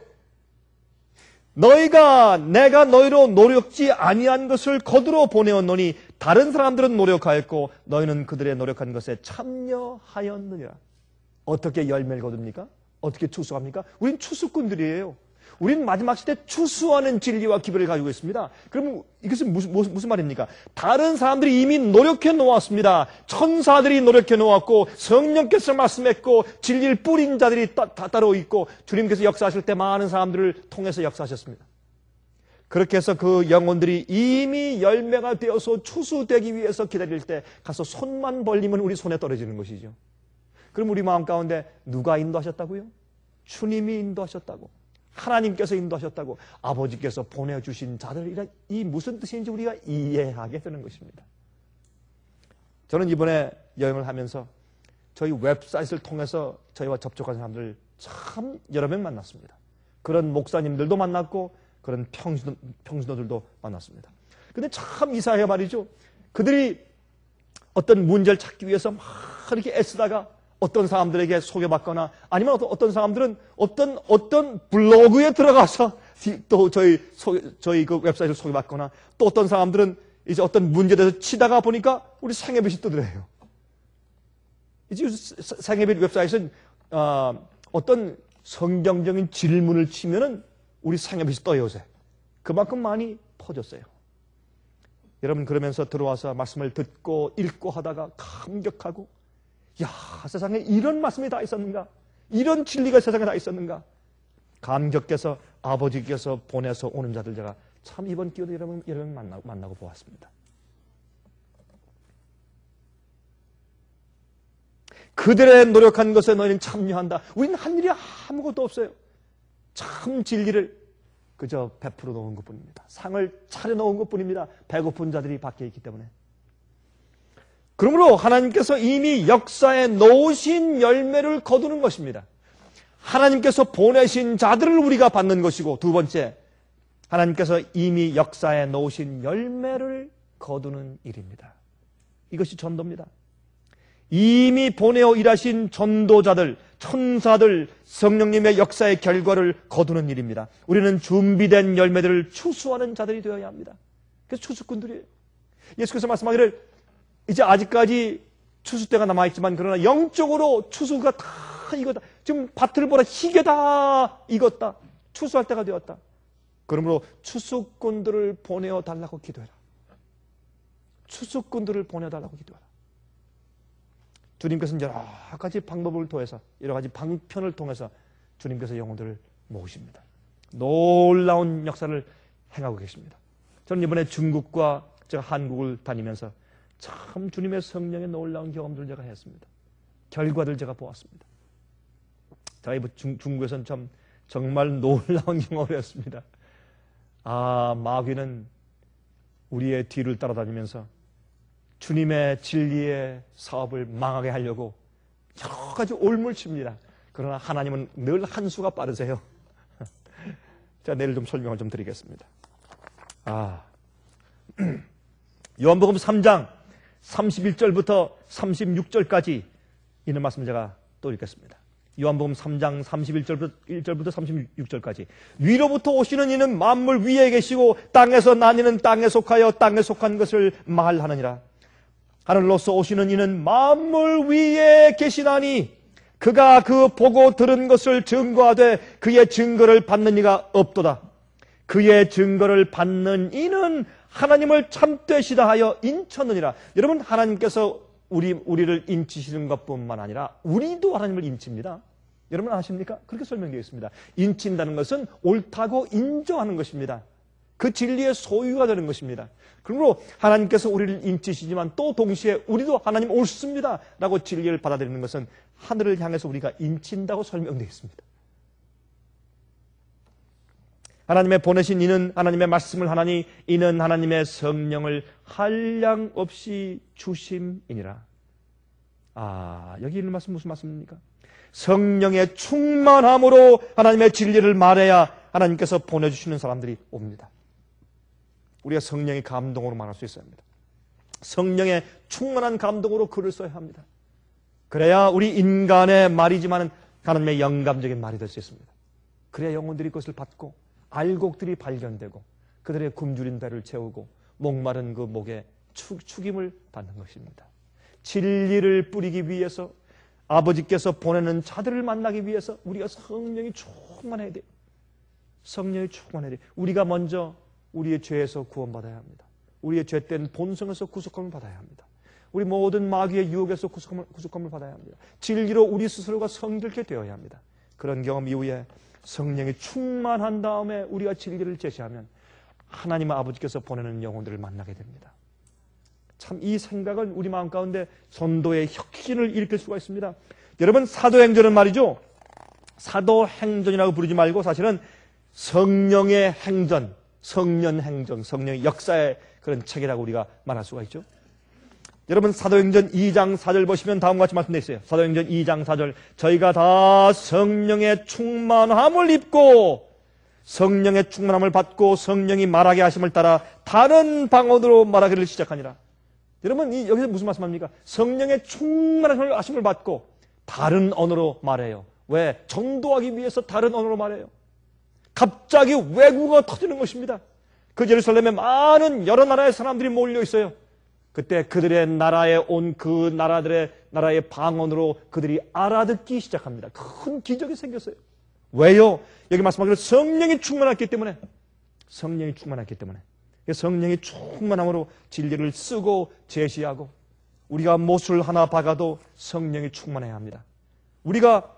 내가 너희로 노력지 아니한 것을 거두러 보내었노니 다른 사람들은 노력하였고 너희는 그들의 노력한 것에 참여하였느니라. 어떻게 열매를 거둡니까? 어떻게 추수합니까? 우린 추수꾼들이에요. 우린 마지막 시대 추수하는 진리와 기별을 가지고 있습니다. 그럼 이것은 무슨 말입니까? 다른 사람들이 이미 노력해 놓았습니다. 천사들이 노력해 놓았고 성령께서 말씀했고 진리를 뿌린 자들이 따로 있고 주님께서 역사하실 때 많은 사람들을 통해서 역사하셨습니다. 그렇게 해서 그 영혼들이 이미 열매가 되어서 추수되기 위해서 기다릴 때 가서 손만 벌리면 우리 손에 떨어지는 것이죠. 그럼 우리 마음 가운데 누가 인도하셨다고요? 주님이 인도하셨다고. 하나님께서 인도하셨다고. 아버지께서 보내주신 자들, 이 무슨 뜻인지 우리가 이해하게 되는 것입니다. 저는 이번에 여행을 하면서 저희 웹사이트를 통해서 저희와 접촉한 사람들 참 여러 명 만났습니다. 그런 목사님들도 만났고 그런 평신도들도 만났습니다. 근데 참 이상해요 말이죠. 그들이 어떤 문제를 찾기 위해서 막 이렇게 애쓰다가 어떤 사람들에게 소개받거나 아니면 어떤 사람들은 어떤 블로그에 들어가서 또 저희 그 웹사이트를 소개받거나 또 어떤 사람들은 이제 어떤 문제에 대해서 치다가 보니까 우리 생애빛이 뜨더래요. 이제 생애빛 웹사이트는 어떤 성경적인 질문을 치면은 우리 생애빛이 떠요 요새. 그만큼 많이 퍼졌어요. 여러분 그러면서 들어와서 말씀을 듣고 읽고 하다가 감격하고 야, 세상에 이런 말씀이 다 있었는가? 이런 진리가 세상에 다 있었는가? 감격해서 아버지께서 보내서 오는 자들 제가 참 이번 기회도 여러분 만나고 보았습니다. 그들의 노력한 것에 너희는 참여한다. 우리는 한 일이 아무것도 없어요. 참 진리를 그저 베풀어 놓은 것뿐입니다. 상을 차려 놓은 것뿐입니다. 배고픈 자들이 밖에 있기 때문에. 그러므로 하나님께서 이미 역사에 놓으신 열매를 거두는 것입니다. 하나님께서 보내신 자들을 우리가 받는 것이고 두 번째, 하나님께서 이미 역사에 놓으신 열매를 거두는 일입니다. 이것이 전도입니다. 이미 보내어 일하신 전도자들, 천사들, 성령님의 역사의 결과를 거두는 일입니다. 우리는 준비된 열매들을 추수하는 자들이 되어야 합니다. 그래서 추수꾼들이에요. 예수께서 말씀하기를 이제 아직까지 추수 때가 남아있지만 그러나 영적으로 추수가 다 익었다. 지금 밭을 보라 희게 다 익었다. 추수할 때가 되었다. 그러므로 추수꾼들을 보내어 달라고 기도해라. 추수꾼들을 보내어 달라고 기도해라. 주님께서는 여러 가지 방법을 통해서 여러 가지 방편을 통해서 주님께서 영혼들을 모으십니다. 놀라운 역사를 행하고 계십니다. 저는 이번에 중국과 제가 한국을 다니면서 참 주님의 성령의 놀라운 경험들을 제가 했습니다. 결과들 제가 보았습니다. 저희 중국에서는 정말 놀라운 경험을 했습니다. 마귀는 우리의 뒤를 따라다니면서 주님의 진리의 사업을 망하게 하려고 여러 가지 올물칩니다. 그러나 하나님은 늘 한 수가 빠르세요. 제가 내일 좀 설명을 좀 드리겠습니다. 요한복음 3장 31절부터 36절까지 있는 말씀 제가 또 읽겠습니다. 요한복음 3장 31절부터 36절까지. 위로부터 오시는 이는 만물 위에 계시고 땅에서 난 이는 땅에 속하여 땅에 속한 것을 말하느니라. 하늘로서 오시는 이는 만물 위에 계시나니 그가 그 보고 들은 것을 증거하되 그의 증거를 받는 이가 없도다. 그의 증거를 받는 이는 하나님을 참되시다 하여 인쳤느니라. 여러분 하나님께서 우리를 인치시는 것뿐만 아니라 우리도 하나님을 인칩니다. 여러분 아십니까? 그렇게 설명되어 있습니다. 인친다는 것은 옳다고 인정하는 것입니다. 그 진리의 소유가 되는 것입니다. 그러므로 하나님께서 우리를 인치시지만 또 동시에 우리도 하나님 옳습니다 라고 진리를 받아들이는 것은 하늘을 향해서 우리가 인친다고 설명되어 있습니다. 하나님의 보내신 이는 하나님의 말씀을 하나니 이는 하나님의 성령을 한량없이 주심이니라. 여기 있는 말씀 무슨 말씀입니까? 성령의 충만함으로 하나님의 진리를 말해야 하나님께서 보내주시는 사람들이 옵니다. 우리가 성령의 감동으로 말할 수 있어야 합니다. 성령의 충만한 감동으로 글을 써야 합니다. 그래야 우리 인간의 말이지만 하나님의 영감적인 말이 될 수 있습니다. 그래야 영혼들이 그것을 받고 알곡들이 발견되고 그들의 굶주린 배를 채우고 목마른 그 목에 축임을 받는 것입니다. 진리를 뿌리기 위해서 아버지께서 보내는 자들을 만나기 위해서 우리가 성령이 충만해야 돼요. 성령이 충만해야 돼요. 우리가 먼저 우리의 죄에서 구원받아야 합니다. 우리의 죄된 본성에서 구속함을 받아야 합니다. 우리 모든 마귀의 유혹에서 구속함을 받아야 합니다. 진리로 우리 스스로가 성결케 되어야 합니다. 그런 경험 이후에 성령이 충만한 다음에 우리가 진리를 제시하면 하나님 아버지께서 보내는 영혼들을 만나게 됩니다. 참 이 생각은 우리 마음 가운데 전도의 혁신을 일으킬 수가 있습니다. 여러분, 사도행전은 말이죠, 사도행전이라고 부르지 말고 사실은 성령의 행전, 성령행전, 성령의 역사의 그런 책이라고 우리가 말할 수가 있죠. 여러분, 사도행전 2장 4절 보시면 다음과 같이 말씀되어 있어요. 사도행전 2장 4절, 저희가 다 성령의 충만함을 입고 성령의 충만함을 받고 성령이 말하게 하심을 따라 다른 방언으로 말하기를 시작하니라. 여러분, 여기서 무슨 말씀합니까? 성령의 충만한 하심을 받고 다른 언어로 말해요. 왜? 전도하기 위해서 다른 언어로 말해요. 갑자기 외국어가 터지는 것입니다. 그 예루살렘에 많은 여러 나라의 사람들이 몰려 있어요. 그때 그들의 나라에 온 그 나라의 방언으로 그들이 알아듣기 시작합니다. 큰 기적이 생겼어요. 왜요? 여기 말씀하기로 성령이 충만했기 때문에. 성령이 충만했기 때문에. 성령이 충만함으로 진리를 쓰고 제시하고 우리가 못을 하나 박아도 성령이 충만해야 합니다. 우리가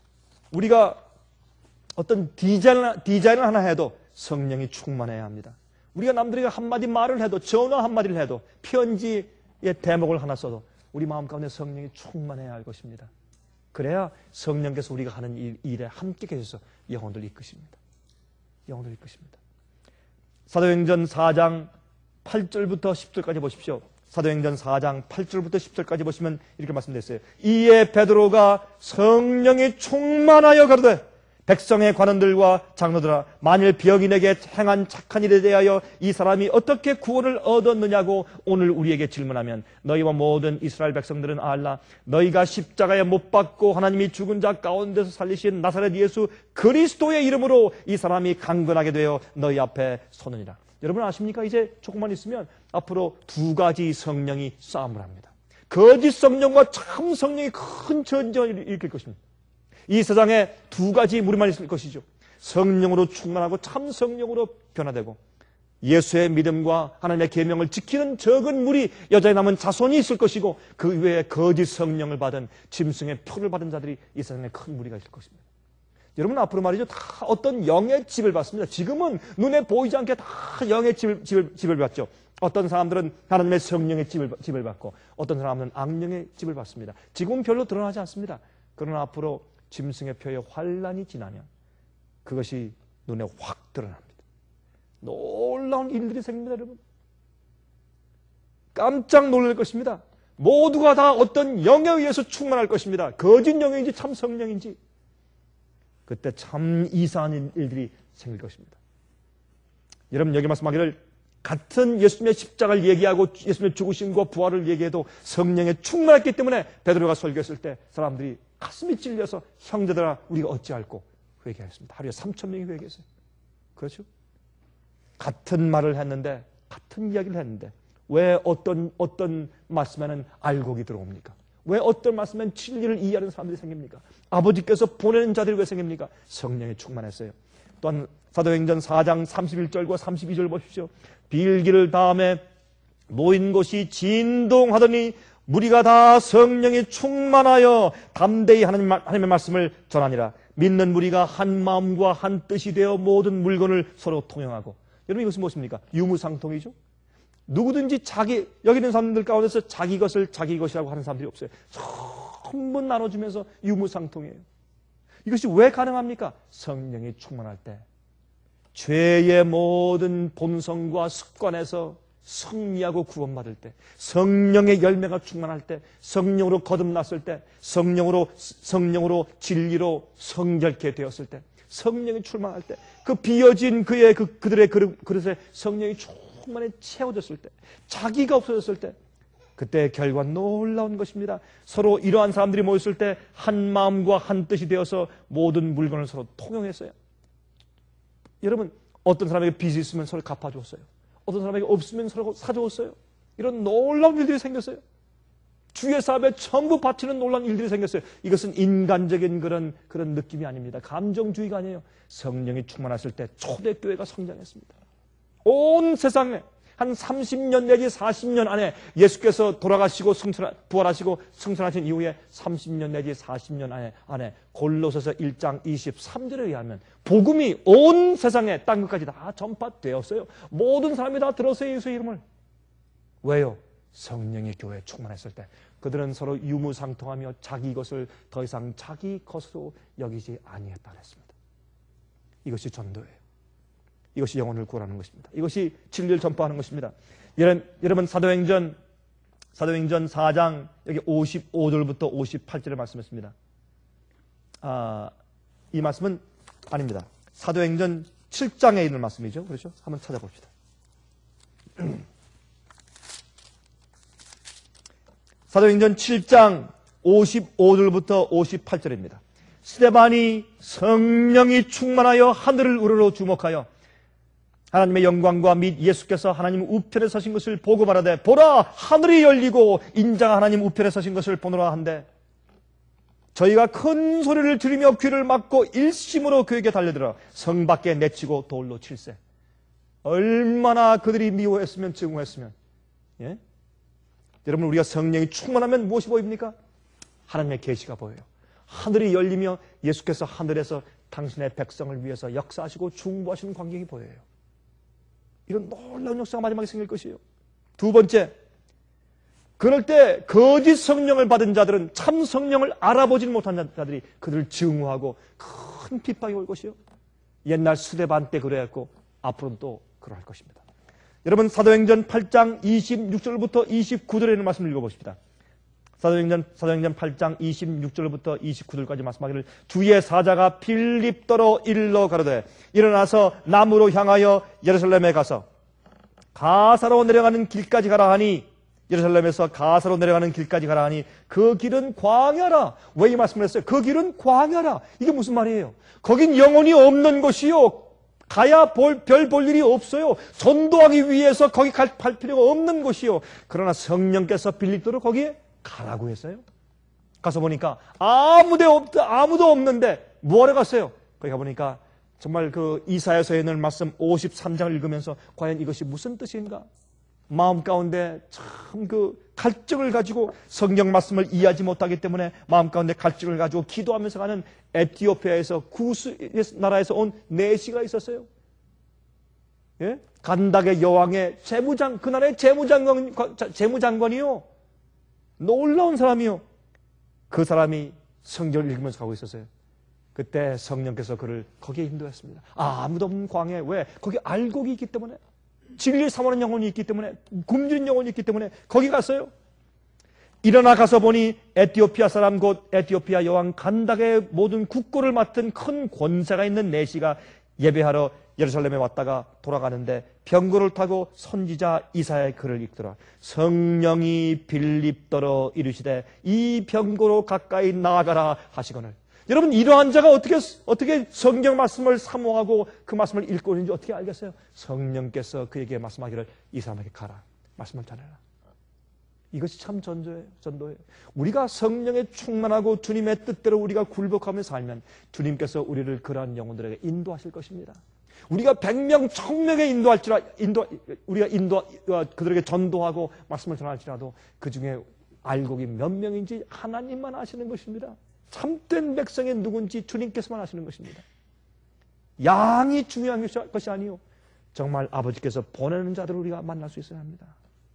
어떤 디자인을 하나 해도 성령이 충만해야 합니다. 우리가 남들에게 한마디 말을 해도, 전화 한마디를 해도, 편지의 대목을 하나 써도 우리 마음 가운데 성령이 충만해야 할 것입니다. 그래야 성령께서 우리가 하는 일에 함께 계셔서 영혼들을 이끄십니다. 영혼들을 이끄십니다. 사도행전 4장 8절부터 10절까지 보십시오. 사도행전 4장 8절부터 10절까지 보시면 이렇게 말씀되었어요. 이에 베드로가 성령이 충만하여 가로되 백성의 관원들과 장로들아, 만일 병인에게 행한 착한 일에 대하여 이 사람이 어떻게 구원을 얻었느냐고 오늘 우리에게 질문하면 너희와 모든 이스라엘 백성들은 알라. 너희가 십자가에 못 박고 하나님이 죽은 자 가운데서 살리신 나사렛 예수 그리스도의 이름으로 이 사람이 강건하게 되어 너희 앞에 서느니라. 여러분 아십니까? 이제 조금만 있으면 앞으로 두 가지 성령이 싸움을 합니다. 거짓 성령과 참 성령이 큰 전쟁을 일으킬 것입니다. 이 세상에 두 가지 무리만 있을 것이죠. 성령으로 충만하고 참 성령으로 변화되고 예수의 믿음과 하나님의 계명을 지키는 적은 무리, 여자의 남은 자손이 있을 것이고 그 외에 거짓 성령을 받은 짐승의 표를 받은 자들이 이 세상에 큰 무리가 있을 것입니다. 여러분 앞으로 말이죠, 다 어떤 영의 집을 받습니다. 지금은 눈에 보이지 않게 다 영의 집을 받죠. 어떤 사람들은 하나님의 성령의 집을 받고 어떤 사람은 악령의 집을 받습니다. 지금은 별로 드러나지 않습니다. 그러나 앞으로 짐승의 표의 환란이 지나면 그것이 눈에 확 드러납니다. 놀라운 일들이 생깁니다, 여러분. 깜짝 놀랄 것입니다. 모두가 다 어떤 영에 의해서 충만할 것입니다. 거짓 영인지 참 성령인지. 그때 참 이상한 일들이 생길 것입니다. 여러분 여기 말씀하기를 같은 예수님의 십자가를 얘기하고 예수님의 죽으심과 부활을 얘기해도 성령에 충만했기 때문에 베드로가 설교했을 때 사람들이 가슴이 찔려서 형제들아 우리가 어찌할꼬 회개하였습니다. 하루에 3,000명이 회개했어요. 그렇죠? 같은 말을 했는데 같은 이야기를 했는데 왜 어떤 말씀에는 알곡이 들어옵니까? 왜 어떤 말씀에는 진리를 이해하는 사람들이 생깁니까? 아버지께서 보내는 자들이 왜 생깁니까? 성령이 충만했어요. 또한 사도행전 4장 31절과 32절 보십시오. 빌기를 다음에 모인 곳이 진동하더니 무리가 다 성령이 충만하여 담대히 하나님의 말씀을 전하니라. 믿는 무리가 한 마음과 한 뜻이 되어 모든 물건을 서로 통용하고. 여러분 이것은 무엇입니까? 유무상통이죠. 누구든지 여기 있는 사람들 가운데서 자기 것을 자기 것이라고 하는 사람들이 없어요. 전부 나눠주면서 유무상통이에요. 이것이 왜 가능합니까? 성령이 충만할 때 죄의 모든 본성과 습관에서 승리하고 구원받을 때, 성령의 열매가 충만할 때, 성령으로 거듭났을 때, 성령으로 진리로 성결케 되었을 때, 성령이 충만할 때, 그 비어진 그들의 그릇에 성령이 충만히 채워졌을 때, 자기가 없어졌을 때, 그때 결과 놀라운 것입니다. 서로 이러한 사람들이 모였을 때 한 마음과 한 뜻이 되어서 모든 물건을 서로 통용했어요. 여러분, 어떤 사람에게 빚이 있으면 서로 갚아주었어요. 어떤 사람에게 없으면 서로 사주었어요. 이런 놀라운 일들이 생겼어요. 주의 사업에 전부 바치는 놀라운 일들이 생겼어요. 이것은 인간적인 그런 느낌이 아닙니다. 감정주의가 아니에요. 성령이 충만했을 때 초대교회가 성장했습니다. 온 세상에 한 30년 내지 40년 안에 예수께서 돌아가시고 부활하시고 승천하신 이후에 30년 내지 40년 안에 골로새서 1장 23절에 의하면 복음이 온 세상에 땅 끝까지 다 전파되었어요. 모든 사람이 다 들었어요, 예수의 이름을. 왜요? 성령의 교회에 충만했을 때 그들은 서로 유무상통하며 자기 것을 더 이상 자기 것으로 여기지 아니했다 그랬습니다. 이것이 전도예요. 이것이 영혼을 구원하는 것입니다. 이것이 진리를 전파하는 것입니다. 여러분 사도행전 4장 여기 55절부터 58절을 말씀했습니다. 이 말씀은 아닙니다. 사도행전 7장에 있는 말씀이죠. 그렇죠? 한번 찾아봅시다. 사도행전 7장 55절부터 58절입니다. 스데반이 성령이 충만하여 하늘을 우러러 주목하여 하나님의 영광과 및 예수께서 하나님 우편에 서신 것을 보고 말하되 보라 하늘이 열리고 인자가 하나님 우편에 서신 것을 보노라 한데 저희가 큰 소리를 들으며 귀를 막고 일심으로 그에게 달려들어 성 밖에 내치고 돌로 칠세. 얼마나 그들이 미워했으면 증오했으면. 예? 여러분, 우리가 성령이 충만하면 무엇이 보입니까? 하나님의 계시가 보여요. 하늘이 열리며 예수께서 하늘에서 당신의 백성을 위해서 역사하시고 중보하시는 광경이 보여요. 이런 놀라운 역사가 마지막에 생길 것이에요. 두 번째, 그럴 때 거짓 성령을 받은 자들은 참 성령을 알아보지 못한 자들이 그들을 증오하고 큰 핍박이 올 것이요. 옛날 스데반 때 그래했고 앞으로는 또 그러할 것입니다. 여러분, 사도행전 8장 26절부터 29절에 있는 말씀을 읽어보십시다. 사도행전 8장 26절부터 29절까지 말씀하기를 주의 사자가 빌립더로 일러 가로되 일어나서 남으로 향하여 예루살렘에 가서 가사로 내려가는 길까지 가라 하니 예루살렘에서 가사로 내려가는 길까지 가라 하니 그 길은 광야라. 왜 이 말씀을 했어요? 그 길은 광야라. 이게 무슨 말이에요? 거긴 영혼이 없는 곳이요. 가야 별 볼 일이 없어요. 전도하기 위해서 거기 갈 필요가 없는 곳이요. 그러나 성령께서 빌립더로 거기에 가라고 했어요. 가서 보니까 아무도 없는데 뭐하러 갔어요? 거기 가보니까 정말 그 이사야서에 있는 말씀 53장을 읽으면서 과연 이것이 무슨 뜻인가? 마음 가운데 참 그 갈증을 가지고 성경 말씀을 이해하지 못하기 때문에 마음 가운데 갈증을 가지고 기도하면서 가는 에티오피아에서 구스 나라에서 온 내시가 있었어요. 예? 간닥의 여왕의 그 나라의 재무장관이요. 놀라운 사람이요. 그 사람이 성경을 읽으면서 가고 있었어요. 그때 성령께서 그를 거기에 인도했습니다. 아무도 없는 광야에. 왜? 거기 알곡이 있기 때문에, 진리를 사모하는 영혼이 있기 때문에, 굶주린 영혼이 있기 때문에 거기 갔어요. 일어나 가서 보니 에티오피아 사람 곧 에티오피아 여왕 간닥의 모든 국고를 맡은 큰 권세가 있는 내시가 예배하러 예루살렘에 왔다가 돌아가는데 병거를 타고 선지자 이사야의 글을 읽더라. 성령이 빌립더러 이르시되 이 병거로 가까이 나아가라 하시거늘. 여러분, 이러한 자가 어떻게 성경 말씀을 사모하고 그 말씀을 읽고 있는지 어떻게 알겠어요? 성령께서 그에게 말씀하기를 이 사람에게 가라. 말씀을 전해라. 이것이 참 전도예요. 우리가 성령에 충만하고 주님의 뜻대로 우리가 굴복하며 살면 주님께서 우리를 그러한 영혼들에게 인도하실 것입니다. 우리가 100명, 1000명에 우리가 그들에게 전도하고 말씀을 전할지라도 그 중에 알곡이 몇 명인지 하나님만 아시는 것입니다. 참된 백성이 누군지 주님께서만 아시는 것입니다. 양이 중요한 것이 아니요. 정말 아버지께서 보내는 자들을 우리가 만날 수 있어야 합니다.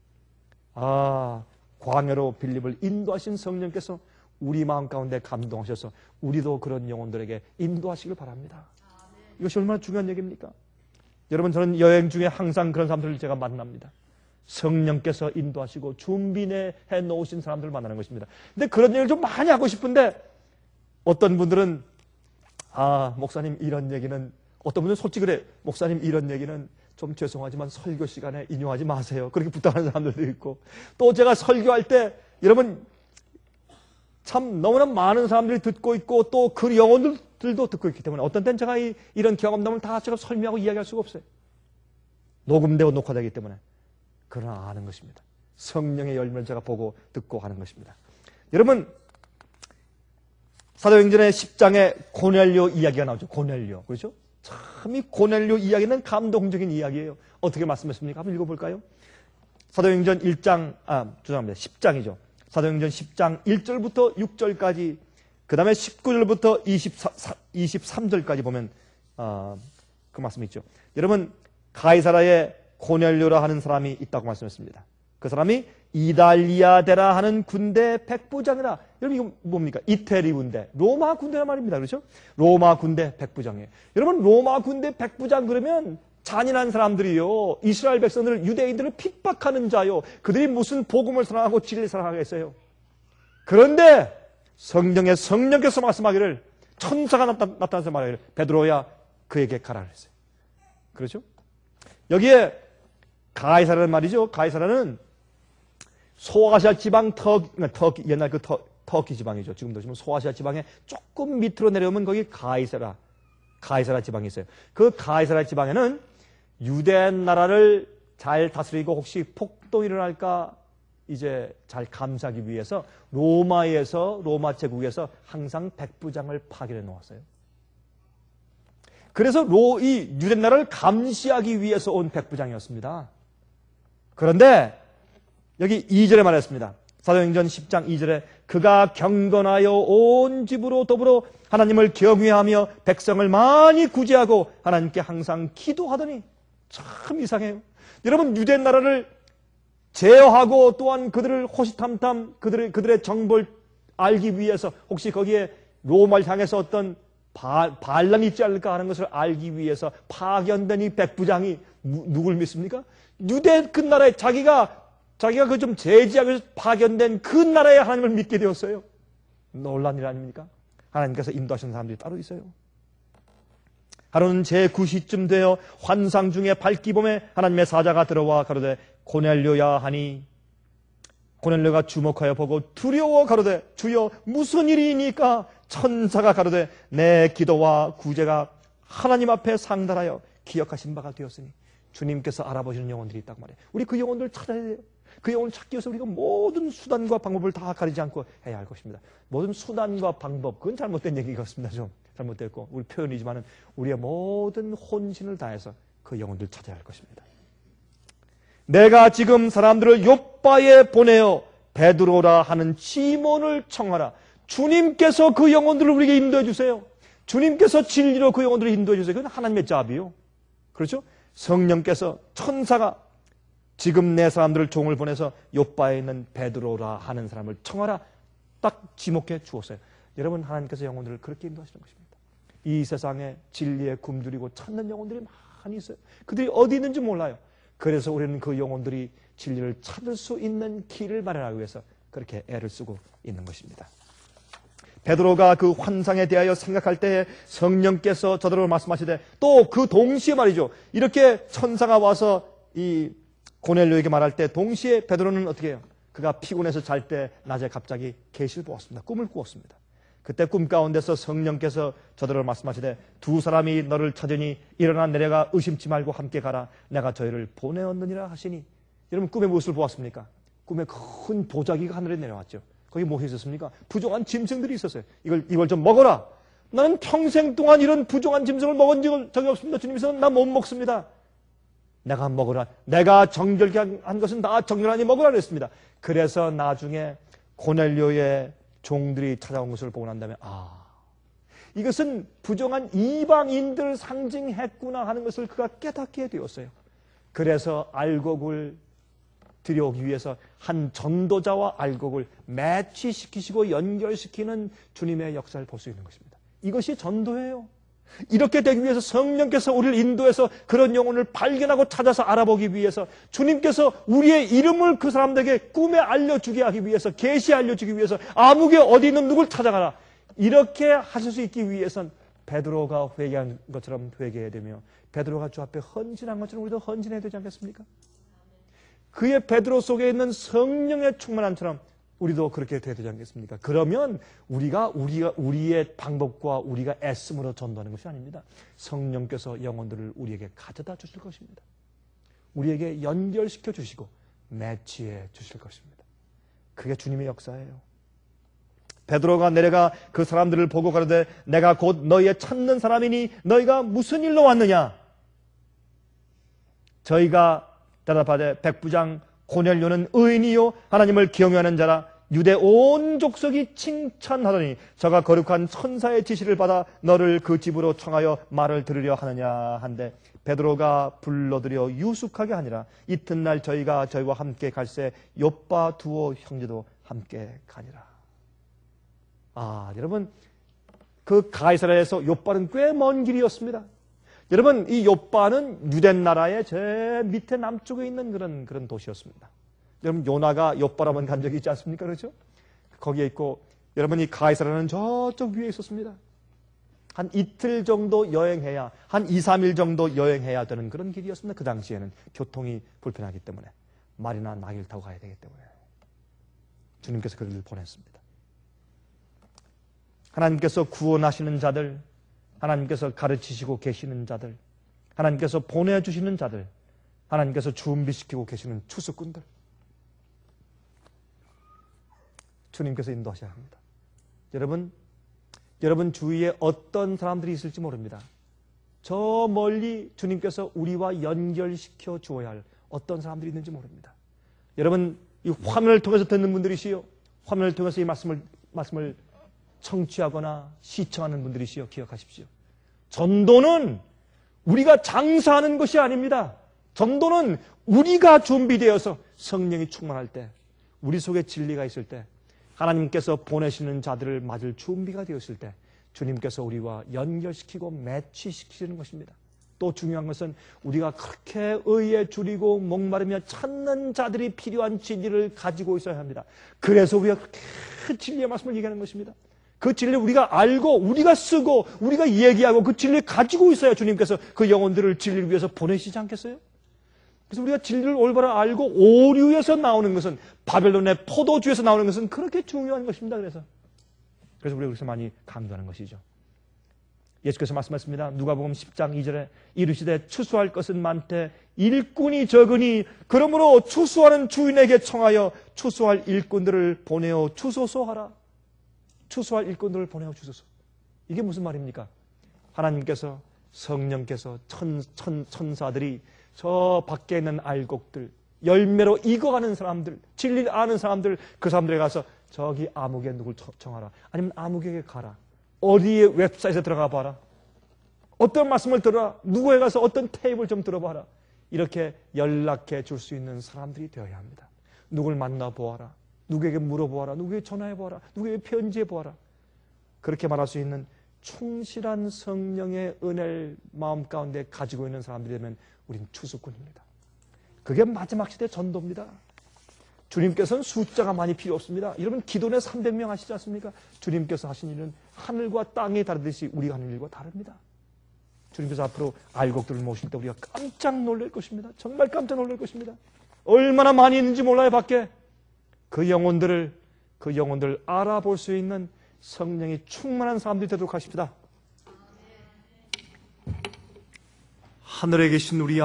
광야로 빌립을 인도하신 성령께서 우리 마음 가운데 감동하셔서 우리도 그런 영혼들에게 인도하시길 바랍니다. 이것이 얼마나 중요한 얘기입니까? 여러분, 저는 여행 중에 항상 그런 사람들을 제가 만납니다. 성령께서 인도하시고 준비해 놓으신 사람들을 만나는 것입니다. 근데 그런 얘기를 좀 많이 하고 싶은데 어떤 분들은 목사님 이런 얘기는, 어떤 분들은 솔직히 그래, 목사님 이런 얘기는 좀 죄송하지만 설교 시간에 인용하지 마세요. 그렇게 부탁하는 사람들도 있고, 또 제가 설교할 때 여러분 참 너무나 많은 사람들이 듣고 있고 또 그 영혼들도 듣고 있기 때문에 어떤 때는 제가 이런 경험담을 다 제가 설명하고 이야기할 수가 없어요. 녹음되고 녹화되기 때문에. 그러나 아는 것입니다. 성령의 열매를 제가 보고 듣고 하는 것입니다. 여러분, 사도행전의 10장에 고넬료 이야기가 나오죠. 고넬료. 그렇죠? 참 이 고넬료 이야기는 감동적인 이야기예요. 어떻게 말씀했습니까? 한번 읽어볼까요? 사도행전 10장이죠. 사도행전 10장 1절부터 6절까지, 그 다음에 19절부터 23절까지 보면 그 말씀이 있죠. 여러분, 가이사라에 고넬료라 하는 사람이 있다고 말씀했습니다. 그 사람이 이달리아데라 하는 군대 백부장이라. 여러분 이거 뭡니까? 이태리 군대, 로마 군대란 말입니다. 그렇죠? 로마 군대 백부장이에요. 여러분 로마 군대 백부장 그러면 잔인한 사람들이요, 이스라엘 백성들을, 유대인들을 핍박하는 자요. 그들이 무슨 복음을 사랑하고 진리를 사랑하겠어요? 그런데 성령께서 말씀하기를, 천사가 나타나서 말하기를, 베드로야 그에게 가라 그랬어요. 그렇죠? 여기에 가이사라는 말이죠. 가이사라는 소아시아 지방 터키, 옛날 그 터키 지방이죠. 지금도 지금 소아시아 지방에 조금 밑으로 내려오면 거기 가이사라 지방이 있어요. 그 가이사라 지방에는 유대 나라를 잘 다스리고 혹시 폭동이 일어날까 이제 잘 감싸기 위해서 로마 제국에서 항상 백부장을 파견해 놓았어요. 그래서 이 유대 나라를 감시하기 위해서 온 백부장이었습니다. 그런데 여기 2절에 말했습니다. 사도행전 10장 2절에 그가 경건하여 온 집으로 더불어 하나님을 경외하며 백성을 많이 구제하고 하나님께 항상 기도하더니. 참 이상해요. 여러분 유대 나라를 제어하고 또한 그들을 호시탐탐 그들의 정보를 알기 위해서, 혹시 거기에 로마를 향해서 어떤 반란이 있지 않을까 하는 것을 알기 위해서 파견된 이 백부장이 누굴 믿습니까? 유대 그 나라에 자기가 그 좀 제지하기 위해서 파견된 그 나라의 하나님을 믿게 되었어요. 놀란 일 아닙니까? 하나님께서 인도하시는 사람들이 따로 있어요. 하루는 제9시쯤 되어 환상 중에 밝기봄에 하나님의 사자가 들어와 가로되 고넬료야 하니, 고넬료가 주목하여 보고 두려워 가로되 주여 무슨 일이니까? 천사가 가로되 내 기도와 구제가 하나님 앞에 상달하여 기억하신 바가 되었으니. 주님께서 알아보시는 영혼들이 있다고 말해요. 우리 그 영혼들을 찾아야 돼요. 그 영혼을 찾기 위해서 우리가 모든 수단과 방법을 다 가리지 않고 해야 할 것입니다. 모든 수단과 방법, 그건 잘못된 얘기 같습니다. 좀 잘못됐고 우리 표현이지만은 우리의 모든 혼신을 다해서 그 영혼들을 찾아야 할 것입니다. 내가 지금 사람들을 욥바에 보내어 베드로라 하는 시몬을 청하라. 주님께서 그 영혼들을 우리에게 인도해 주세요. 주님께서 진리로 그 영혼들을 인도해 주세요. 그건 하나님의 잡이요. 그렇죠? 성령께서, 천사가 지금 내 사람들을 종을 보내서 욥바에 있는 베드로라 하는 사람을 청하라. 딱 지목해 주었어요. 여러분, 하나님께서 영혼들을 그렇게 인도하시는 것입니다. 이 세상에 진리에 굶주리고 찾는 영혼들이 많이 있어요. 그들이 어디 있는지 몰라요. 그래서 우리는 그 영혼들이 진리를 찾을 수 있는 길을 마련하기 위해서 그렇게 애를 쓰고 있는 것입니다. 베드로가 그 환상에 대하여 생각할 때에 성령께서 저더러 말씀하시되, 또 그 동시에 말이죠, 이렇게 천사가 와서 이 고넬료에게 말할 때 동시에 베드로는 어떻게 해요? 그가 피곤해서 잘 때 낮에 갑자기 계시를 보았습니다. 꿈을 꾸었습니다. 그때 꿈 가운데서 성령께서 저더러 말씀하시되 두 사람이 너를 찾으니 일어나 내려가 의심치 말고 함께 가라. 내가 저희를 보내었느니라 하시니. 여러분 꿈에 무엇을 보았습니까? 꿈에 큰 보자기가 하늘에 내려왔죠. 거기 뭐 있었습니까? 부정한 짐승들이 있었어요. 이걸 좀 먹어라. 나는 평생 동안 이런 부정한 짐승을 먹은 적이 없습니다. 주님께서 나 못 먹습니다. 내가 먹으라. 내가 정결케 한 것은 다 정결하니 먹으라 그랬습니다. 그래서 나중에 고넬료의 종들이 찾아온 것을 보고 난 다음에 이것은 부정한 이방인들 상징했구나 하는 것을 그가 깨닫게 되었어요. 그래서 알곡을 들여오기 위해서 한 전도자와 알곡을 매치시키시고 연결시키는 주님의 역사를 볼 수 있는 것입니다. 이것이 전도예요. 이렇게 되기 위해서 성령께서 우리를 인도해서 그런 영혼을 발견하고 찾아서 알아보기 위해서 주님께서 우리의 이름을 그 사람들에게 꿈에 알려주게 하기 위해서, 계시에 알려주기 위해서 암흑에 어디 있는 누굴 찾아가라, 이렇게 하실 수 있기 위해선 베드로가 회개한 것처럼 회개해야 되며, 베드로가 주 앞에 헌신한 것처럼 우리도 헌신해야 되지 않겠습니까? 그의 베드로 속에 있는 성령의 충만함처럼 우리도 그렇게 돼야 되지 않겠습니까? 그러면 우리의 방법과 우리가 애씀으로 전도하는 것이 아닙니다. 성령께서 영혼들을 우리에게 가져다 주실 것입니다. 우리에게 연결시켜 주시고 매치해 주실 것입니다. 그게 주님의 역사예요. 베드로가 내려가 그 사람들을 보고 가로되 내가 곧 너희의 찾는 사람이니 너희가 무슨 일로 왔느냐? 저희가 대답하되 백부장 고넬료는 의인이요 하나님을 경외하는 자라 유대 온 족속이 칭찬하더니 저가 거룩한 천사의 지시를 받아 너를 그 집으로 청하여 말을 들으려 하느냐 한데 베드로가 불러들여 유숙하게 하니라. 이튿날 저희가 저희와 함께 갈새 욥바 두오 형제도 함께 가니라. 여러분, 그 가이사랴에서 욥바는 꽤 먼 길이었습니다. 여러분, 이 욥바는 유대 나라의 제 밑에 남쪽에 있는 그런 도시였습니다. 여러분, 요나가 욥바로 한번 간 적이 있지 않습니까? 그렇죠? 거기에 있고, 여러분, 이 가이사랴는 저쪽 위에 있었습니다. 한 이틀 정도 여행해야, 한 2, 3일 정도 여행해야 되는 그런 길이었습니다. 그 당시에는 교통이 불편하기 때문에, 말이나 나귀를 타고 가야 되기 때문에 주님께서 그를 보냈습니다. 하나님께서 구원하시는 자들, 하나님께서 가르치시고 계시는 자들, 하나님께서 보내주시는 자들, 하나님께서 준비시키고 계시는 추수꾼들, 주님께서 인도하셔야 합니다. 여러분 주위에 어떤 사람들이 있을지 모릅니다. 저 멀리 주님께서 우리와 연결시켜 주어야 할 어떤 사람들이 있는지 모릅니다. 여러분, 이 화면을 통해서 듣는 분들이시요, 화면을 통해서 이 말씀을 청취하거나 시청하는 분들이시요, 기억하십시오. 전도는 우리가 장사하는 것이 아닙니다. 전도는 우리가 준비되어서 성령이 충만할 때, 우리 속에 진리가 있을 때, 하나님께서 보내시는 자들을 맞을 준비가 되었을 때 주님께서 우리와 연결시키고 매치시키는 것입니다. 또 중요한 것은 우리가 그렇게 의에 줄이고 목마르며 찾는 자들이 필요한 진리를 가지고 있어야 합니다. 그래서 우리가 그렇게 진리의 말씀을 얘기하는 것입니다. 그 진리를 우리가 알고 우리가 쓰고 우리가 얘기하고 그 진리를 가지고 있어야 주님께서 그 영혼들을 진리를 위해서 보내시지 않겠어요? 그래서 우리가 진리를 올바로 알고 오류에서 나오는 것은, 바벨론의 포도주에서 나오는 것은 그렇게 중요한 것입니다. 그래서 우리가 여기서 많이 강조하는 것이죠. 예수께서 말씀하셨습니다. 누가복음 10장 2절에 이르시되 추수할 것은 많되 일꾼이 적으니 그러므로 추수하는 주인에게 청하여 추수할 일꾼들을 보내어 주소서 하라. 추수할 일꾼들을 보내어 주소서. 이게 무슨 말입니까? 하나님께서, 성령께서, 천사들이 저 밖에 있는 알곡들, 열매로 익어가는 사람들, 진리를 아는 사람들, 그 사람들에 가서 저기 아무개 누굴 청하라. 아니면 아무개에게 가라. 어디에 웹사이트에 들어가 봐라. 어떤 말씀을 들어라. 누구에 가서 어떤 테이블 좀 들어봐라. 이렇게 연락해 줄 수 있는 사람들이 되어야 합니다. 누굴 만나보아라. 누구에게 물어보아라. 누구에게 전화해보아라. 누구에게 편지해보아라. 그렇게 말할 수 있는 충실한 성령의 은혜를 마음 가운데 가지고 있는 사람들이 되면 우린 추수꾼입니다. 그게 마지막 시대 전도입니다. 주님께서는 숫자가 많이 필요 없습니다. 여러분, 기도내 300명 하시지 않습니까? 주님께서 하신 일은 하늘과 땅이 다르듯이 우리가 하는 일과 다릅니다. 주님께서 앞으로 알곡들을 모실 때 우리가 깜짝 놀랄 것입니다. 정말 깜짝 놀랄 것입니다. 얼마나 많이 있는지 몰라요, 밖에. 그 영혼들을 알아볼 수 있는 성령이 충만한 사람들이 되도록 하십시다. 하늘에 계신 우리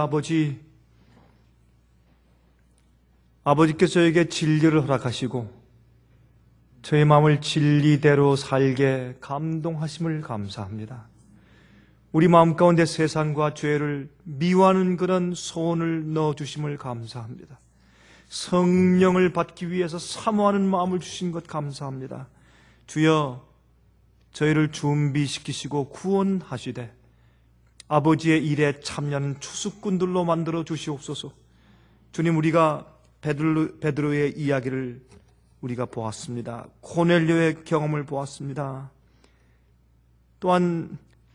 아버지께서 저에게 진리를 허락하시고 저의 마음을 진리대로 살게 감동하심을 감사합니다. 우리 마음 가운데 세상과 죄를 미워하는 그런 소원을 넣어주심을 감사합니다. 성령을 받기 위해서 사모하는 마음을 주신 것 감사합니다. 주여, 저희를 준비시키시고 구원하시되 아버지의 일에 참여하는 추수꾼들로 만들어 주시옵소서. 주님, 우리가 베드로의 이야기를 우리가 보았습니다. 고넬료의 경험을 보았습니다. 또한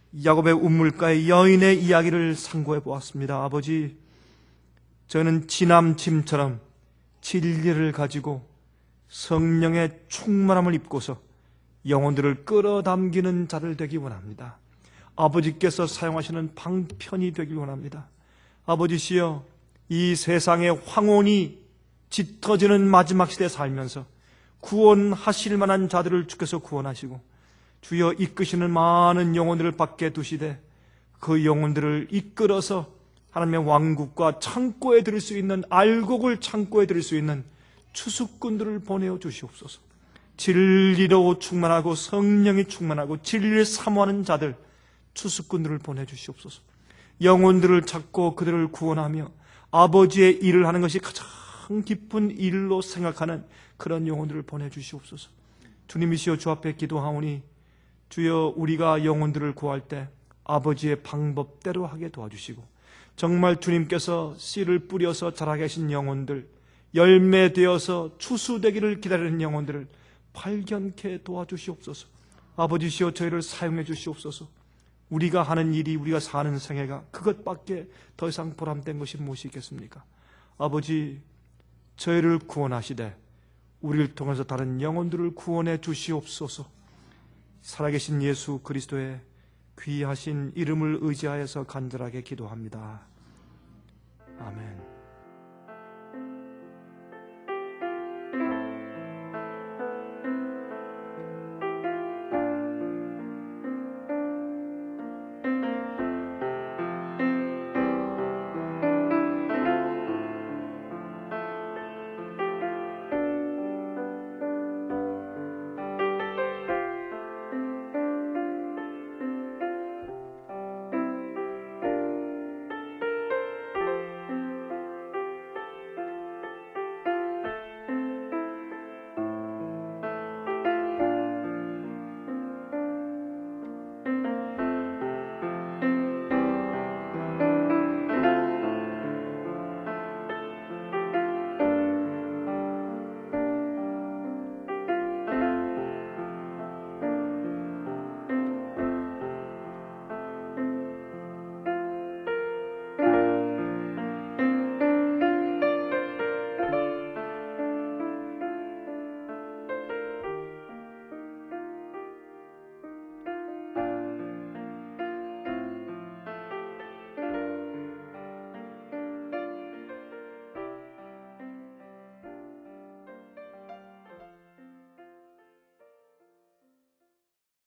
야곱의 우물가의 여인의 이야기를 상고해 보았습니다. 아버지, 저는 지남침처럼 진리를 가지고 성령의 충만함을 입고서 영혼들을 끌어당기는 자를 되기 원합니다. 아버지께서 사용하시는 방편이 되길 원합니다. 아버지시여, 이 세상의 황혼이 짙어지는 마지막 시대에 살면서 구원하실 만한 자들을 주께서 구원하시고 주여 이끄시는 많은 영혼들을 밖에 두시되 그 영혼들을 이끌어서 하나님의 왕국과 창고에 들일 수 있는, 알곡을 창고에 들일 수 있는 추수꾼들을 보내어 주시옵소서. 진리로 충만하고 성령이 충만하고 진리를 사모하는 자들, 추수꾼들을 보내주시옵소서. 영혼들을 찾고 그들을 구원하며 아버지의 일을 하는 것이 가장 깊은 일로 생각하는 그런 영혼들을 보내주시옵소서. 주님이시여, 주 앞에 기도하오니 주여, 우리가 영혼들을 구할 때 아버지의 방법대로 하게 도와주시고 정말 주님께서 씨를 뿌려서 자라게 하신 영혼들, 열매되어서 추수되기를 기다리는 영혼들을 발견케 도와주시옵소서. 아버지시여, 저희를 사용해 주시옵소서. 우리가 하는 일이, 우리가 사는 생애가 그것밖에 더 이상 보람된 것이 무엇이 있겠습니까? 아버지, 저희를 구원하시되 우리를 통해서 다른 영혼들을 구원해 주시옵소서. 살아계신 예수 그리스도의 귀하신 이름을 의지하여서 간절하게 기도합니다. 아멘.